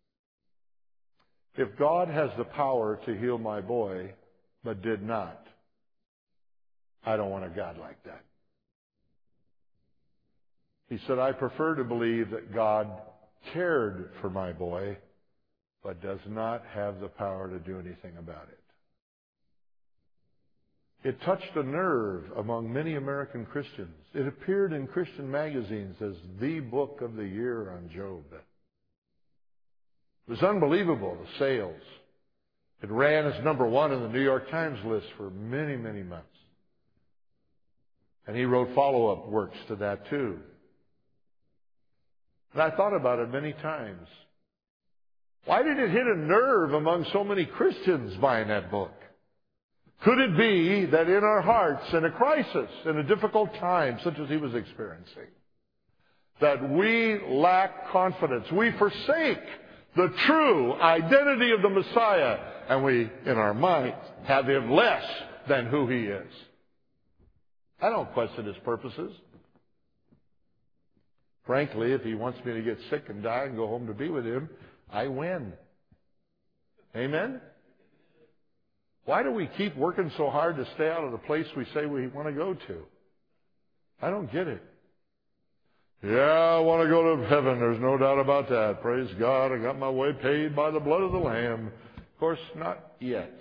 If God has the power to heal my boy, but did not, I don't want a God like that. He said, I prefer to believe that God cared for my boy, but does not have the power to do anything about it. It touched a nerve among many American Christians. It appeared in Christian magazines as the book of the year on Job. It was unbelievable, the sales. It ran as number one in the New York Times list for many, many months. And he wrote follow-up works to that too. And I thought about it many times. Why did it hit a nerve among so many Christians buying that book? Could it be that in our hearts, in a crisis, in a difficult time such as he was experiencing, that we lack confidence? We forsake the true identity of the Messiah, and we, in our minds, have him less than who he is. I don't question his purposes. Frankly, if he wants me to get sick and die and go home to be with him, I win. Amen? Why do we keep working so hard to stay out of the place we say we want to go to? I don't get it. Yeah, I want to go to heaven. There's no doubt about that. Praise God. I got my way paid by the blood of the Lamb. Of course, not yet.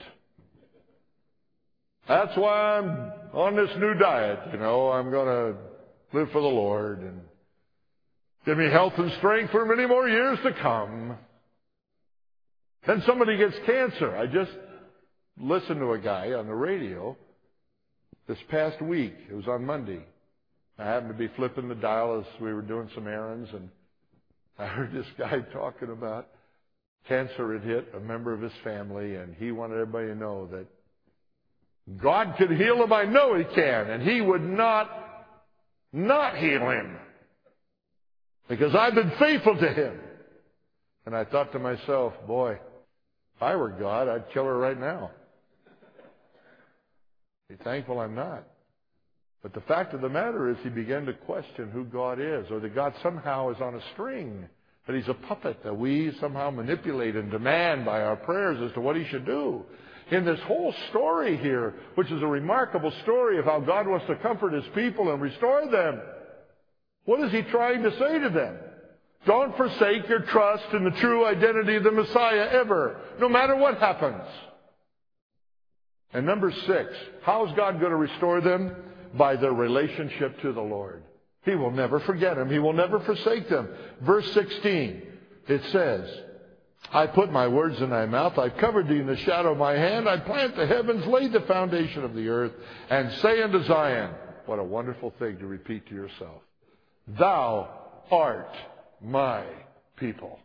That's why I'm on this new diet. You know, I'm going to live for the Lord and give me health and strength for many more years to come. Then somebody gets cancer. I just listened to a guy on the radio this past week. It was on Monday. I happened to be flipping the dial as we were doing some errands, and I heard this guy talking about cancer had hit a member of his family, and he wanted everybody to know that God can heal him. I know he can, and he would not not heal him because I've been faithful to him. And I thought to myself, boy, if I were God, I'd kill her right now. Be thankful I'm not. But the fact of the matter is he began to question who God is, or that God somehow is on a string, that he's a puppet that we somehow manipulate and demand by our prayers as to what he should do. In this whole story here, which is a remarkable story of how God wants to comfort his people and restore them, what is he trying to say to them? Don't forsake your trust in the true identity of the Messiah ever, no matter what happens. And number six, how is God going to restore them? By their relationship to the Lord. He will never forget them. He will never forsake them. Verse sixteen, it says, I put my words in thy mouth. I covered thee in the shadow of my hand. I plant the heavens, laid the foundation of the earth, and say unto Zion, what a wonderful thing to repeat to yourself. Thou art my people.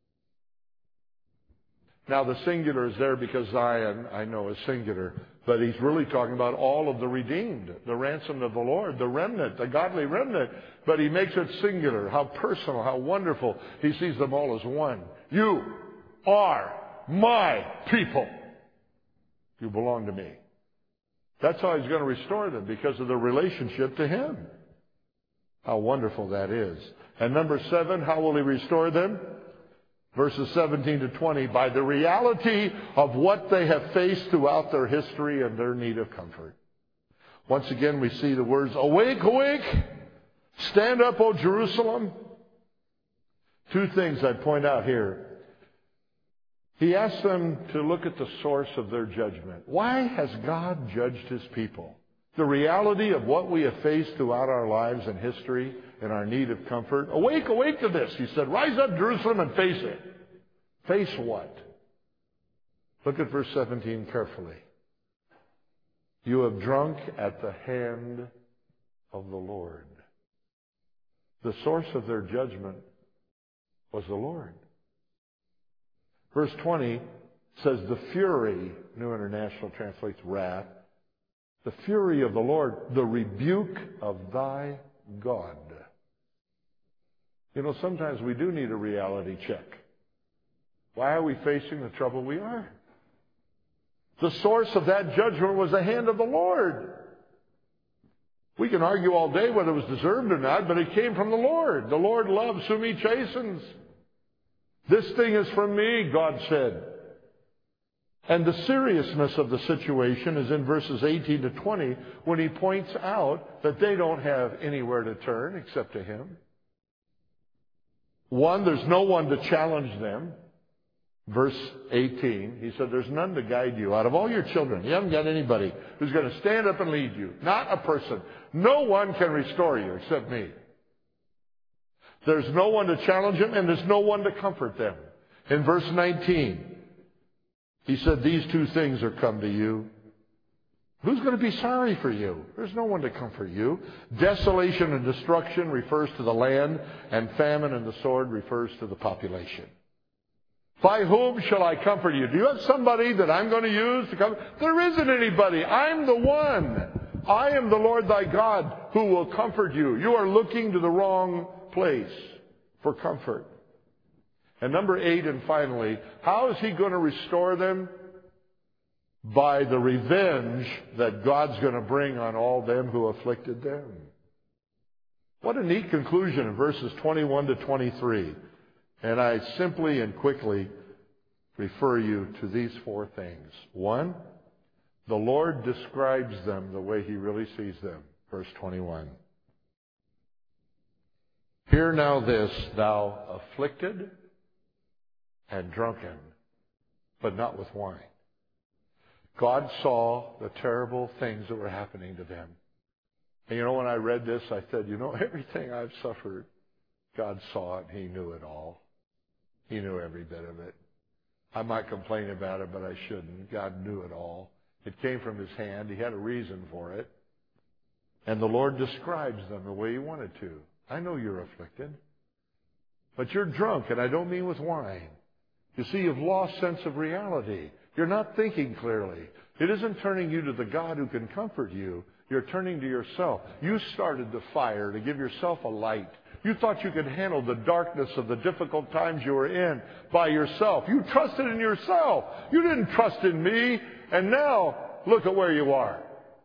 Now the singular is there because Zion, I know, is singular. But he's really talking about all of the redeemed, the ransomed of the Lord, the remnant, the godly remnant. But he makes it singular. How personal, how wonderful. He sees them all as one. You are my people. You belong to me. That's how he's going to restore them, because of their relationship to him. How wonderful that is. And number seven, how will he restore them? Verses seventeen to twenty, by the reality of what they have faced throughout their history and their need of comfort. Once again, we see the words, awake, awake, stand up, O Jerusalem. Two things I point out here. He asks them to look at the source of their judgment. Why has God judged his people? The reality of what we have faced throughout our lives and history and our need of comfort. Awake, awake to this. He said, rise up, Jerusalem, and face it. Face what? Look at verse seventeen carefully. You have drunk at the hand of the Lord. The source of their judgment was the Lord. Verse twenty says, the fury, New International translates wrath, the fury of the Lord, the rebuke of thy God. You know, sometimes we do need a reality check. Why are we facing the trouble we are? The source of that judgment was the hand of the Lord. We can argue all day whether it was deserved or not, but it came from the Lord. The Lord loves whom he chastens. This thing is from me, God said. And the seriousness of the situation is in verses eighteen to twenty, when he points out that they don't have anywhere to turn except to him. One, there's no one to challenge them. Verse eighteen, he said, there's none to guide you. Out of all your children, you haven't got anybody who's going to stand up and lead you. Not a person. No one can restore you except me. There's no one to challenge them, and there's no one to comfort them. In verse nineteen, he said, these two things are come to you. Who's going to be sorry for you? There's no one to comfort you. Desolation and destruction refers to the land, and famine and the sword refers to the population. By whom shall I comfort you? Do you have somebody that I'm going to use to comfort? There isn't anybody. I'm the one. I am the Lord thy God who will comfort you. You are looking to the wrong place for comfort. And number eight, and finally, how is he going to restore them? By the revenge that God's going to bring on all them who afflicted them. What a neat conclusion in verses twenty-one to twenty-three. And I simply and quickly refer you to these four things. One, the Lord describes them the way he really sees them. Verse twenty-one. Hear now this, thou afflicted and drunken, but not with wine. God saw the terrible things that were happening to them. And you know, when I read this, I said, you know, everything I've suffered, God saw it. He knew it all. He knew every bit of it. I might complain about it, but I shouldn't. God knew it all. It came from his hand. He had a reason for it. And the Lord describes them the way he wanted to. I know you're afflicted, but you're drunk, and I don't mean with wine. You see, you've lost sense of reality. You're not thinking clearly. It isn't turning you to the God who can comfort you. You're turning to yourself. You started the fire to give yourself a light. You thought you could handle the darkness of the difficult times you were in by yourself. You trusted in yourself. You didn't trust in me. And now, look at where you are.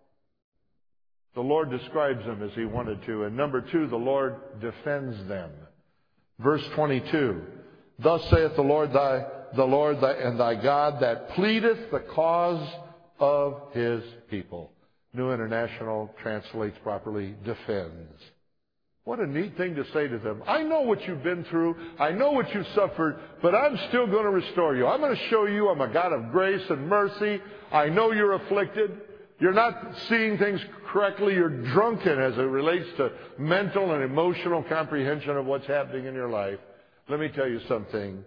The Lord describes them as he wanted to. And number two, the Lord defends them. Verse twenty-two. Thus saith the Lord thy the Lord thy, and thy God that pleadeth the cause of his people. New International translates properly, defends. What a neat thing to say to them. I know what you've been through. I know what you've suffered, but I'm still going to restore you. I'm going to show you I'm a God of grace and mercy. I know you're afflicted. You're not seeing things correctly. You're drunken as it relates to mental and emotional comprehension of what's happening in your life. Let me tell you something.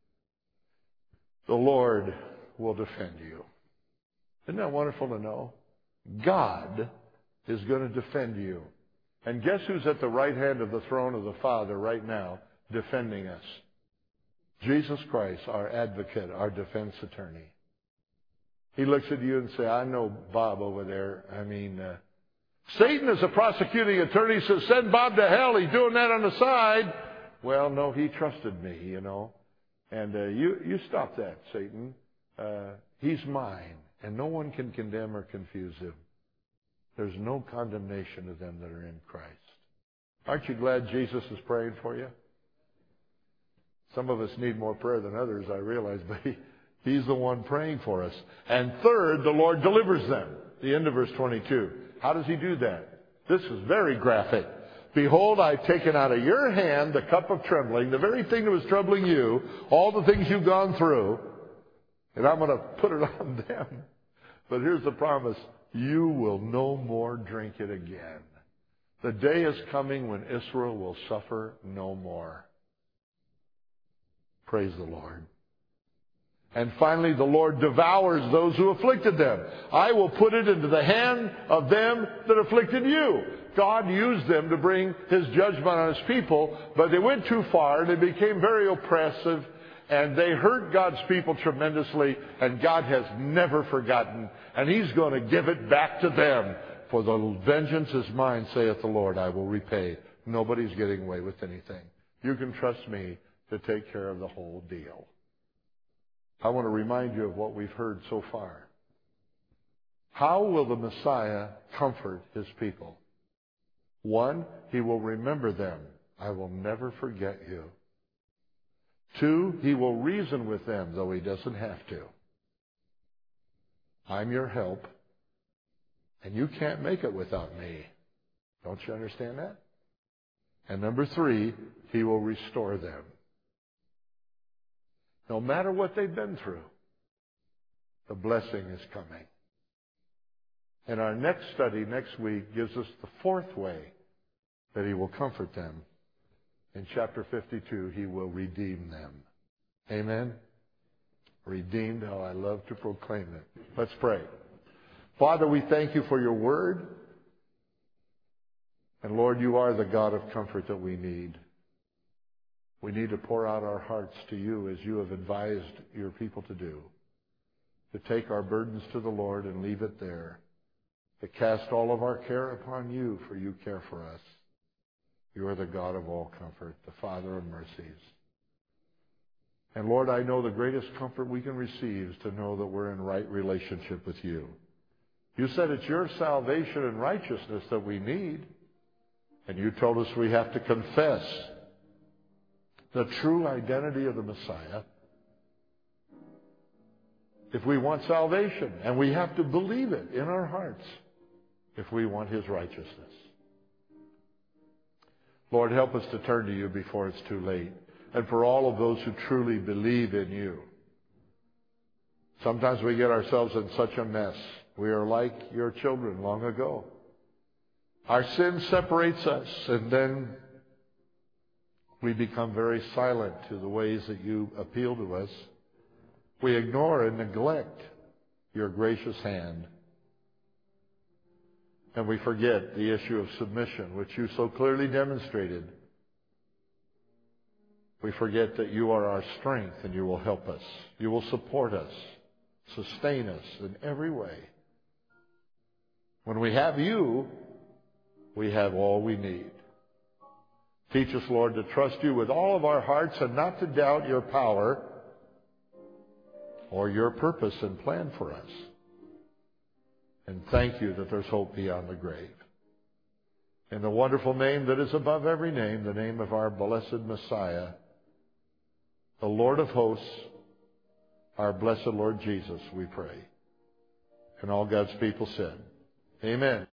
The Lord will defend you. Isn't that wonderful to know? God is going to defend you. And guess who's at the right hand of the throne of the Father right now defending us? Jesus Christ, our advocate, our defense attorney. He looks at you and says, I know Bob over there. I mean, uh, Satan is a prosecuting attorney, says, send Bob to hell. He's doing that on the side. Well, no, he trusted me, you know. And uh, you, you stop that, Satan. Uh, he's mine, and no one can condemn or confuse him. There's no condemnation of them that are in Christ. Aren't you glad Jesus is praying for you? Some of us need more prayer than others, I realize, but he, he's the one praying for us. And third, the Lord delivers them. The end of verse twenty-two. How does he do that? This is very graphic. Behold, I've taken out of your hand the cup of trembling, the very thing that was troubling you, all the things you've gone through, and I'm going to put it on them. But here's the promise. You will no more drink it again. The day is coming when Israel will suffer no more. Praise the Lord. And finally, the Lord devours those who afflicted them. I will put it into the hand of them that afflicted you. God used them to bring his judgment on his people, but they went too far and they became very oppressive, and they hurt God's people tremendously, and God has never forgotten, and he's going to give it back to them. For the vengeance is mine, saith the Lord, I will repay. Nobody's getting away with anything. You can trust me to take care of the whole deal. I want to remind you of what we've heard so far. How will the Messiah comfort his people? One, he will remember them. I will never forget you. Two, he will reason with them, though he doesn't have to. I'm your help, and you can't make it without me. Don't you understand that? And number three, he will restore them. No matter what they've been through, the blessing is coming. And our next study next week gives us the fourth way that he will comfort them. In chapter fifty-two, he will redeem them. Amen? Redeemed, how I love to proclaim it. Let's pray. Father, we thank you for your word. And Lord, you are the God of comfort that we need. We need to pour out our hearts to you as you have advised your people to do. To take our burdens to the Lord and leave it there. To cast all of our care upon you, for you care for us. You are the God of all comfort, the Father of mercies. And Lord, I know the greatest comfort we can receive is to know that we're in right relationship with you. You said it's your salvation and righteousness that we need. And you told us we have to confess the true identity of the Messiah if we want salvation. And we have to believe it in our hearts if we want his righteousness. Lord, help us to turn to you before it's too late. And for all of those who truly believe in you. Sometimes we get ourselves in such a mess. We are like your children long ago. Our sin separates us, and then we become very silent to the ways that you appeal to us. We ignore and neglect your gracious hand. And we forget the issue of submission, which you so clearly demonstrated. We forget that you are our strength and you will help us. You will support us, sustain us in every way. When we have you, we have all we need. Teach us, Lord, to trust you with all of our hearts and not to doubt your power or your purpose and plan for us. And thank you that there's hope beyond the grave. In the wonderful name that is above every name, the name of our blessed Messiah, the Lord of hosts, our blessed Lord Jesus, we pray. And all God's people said, amen.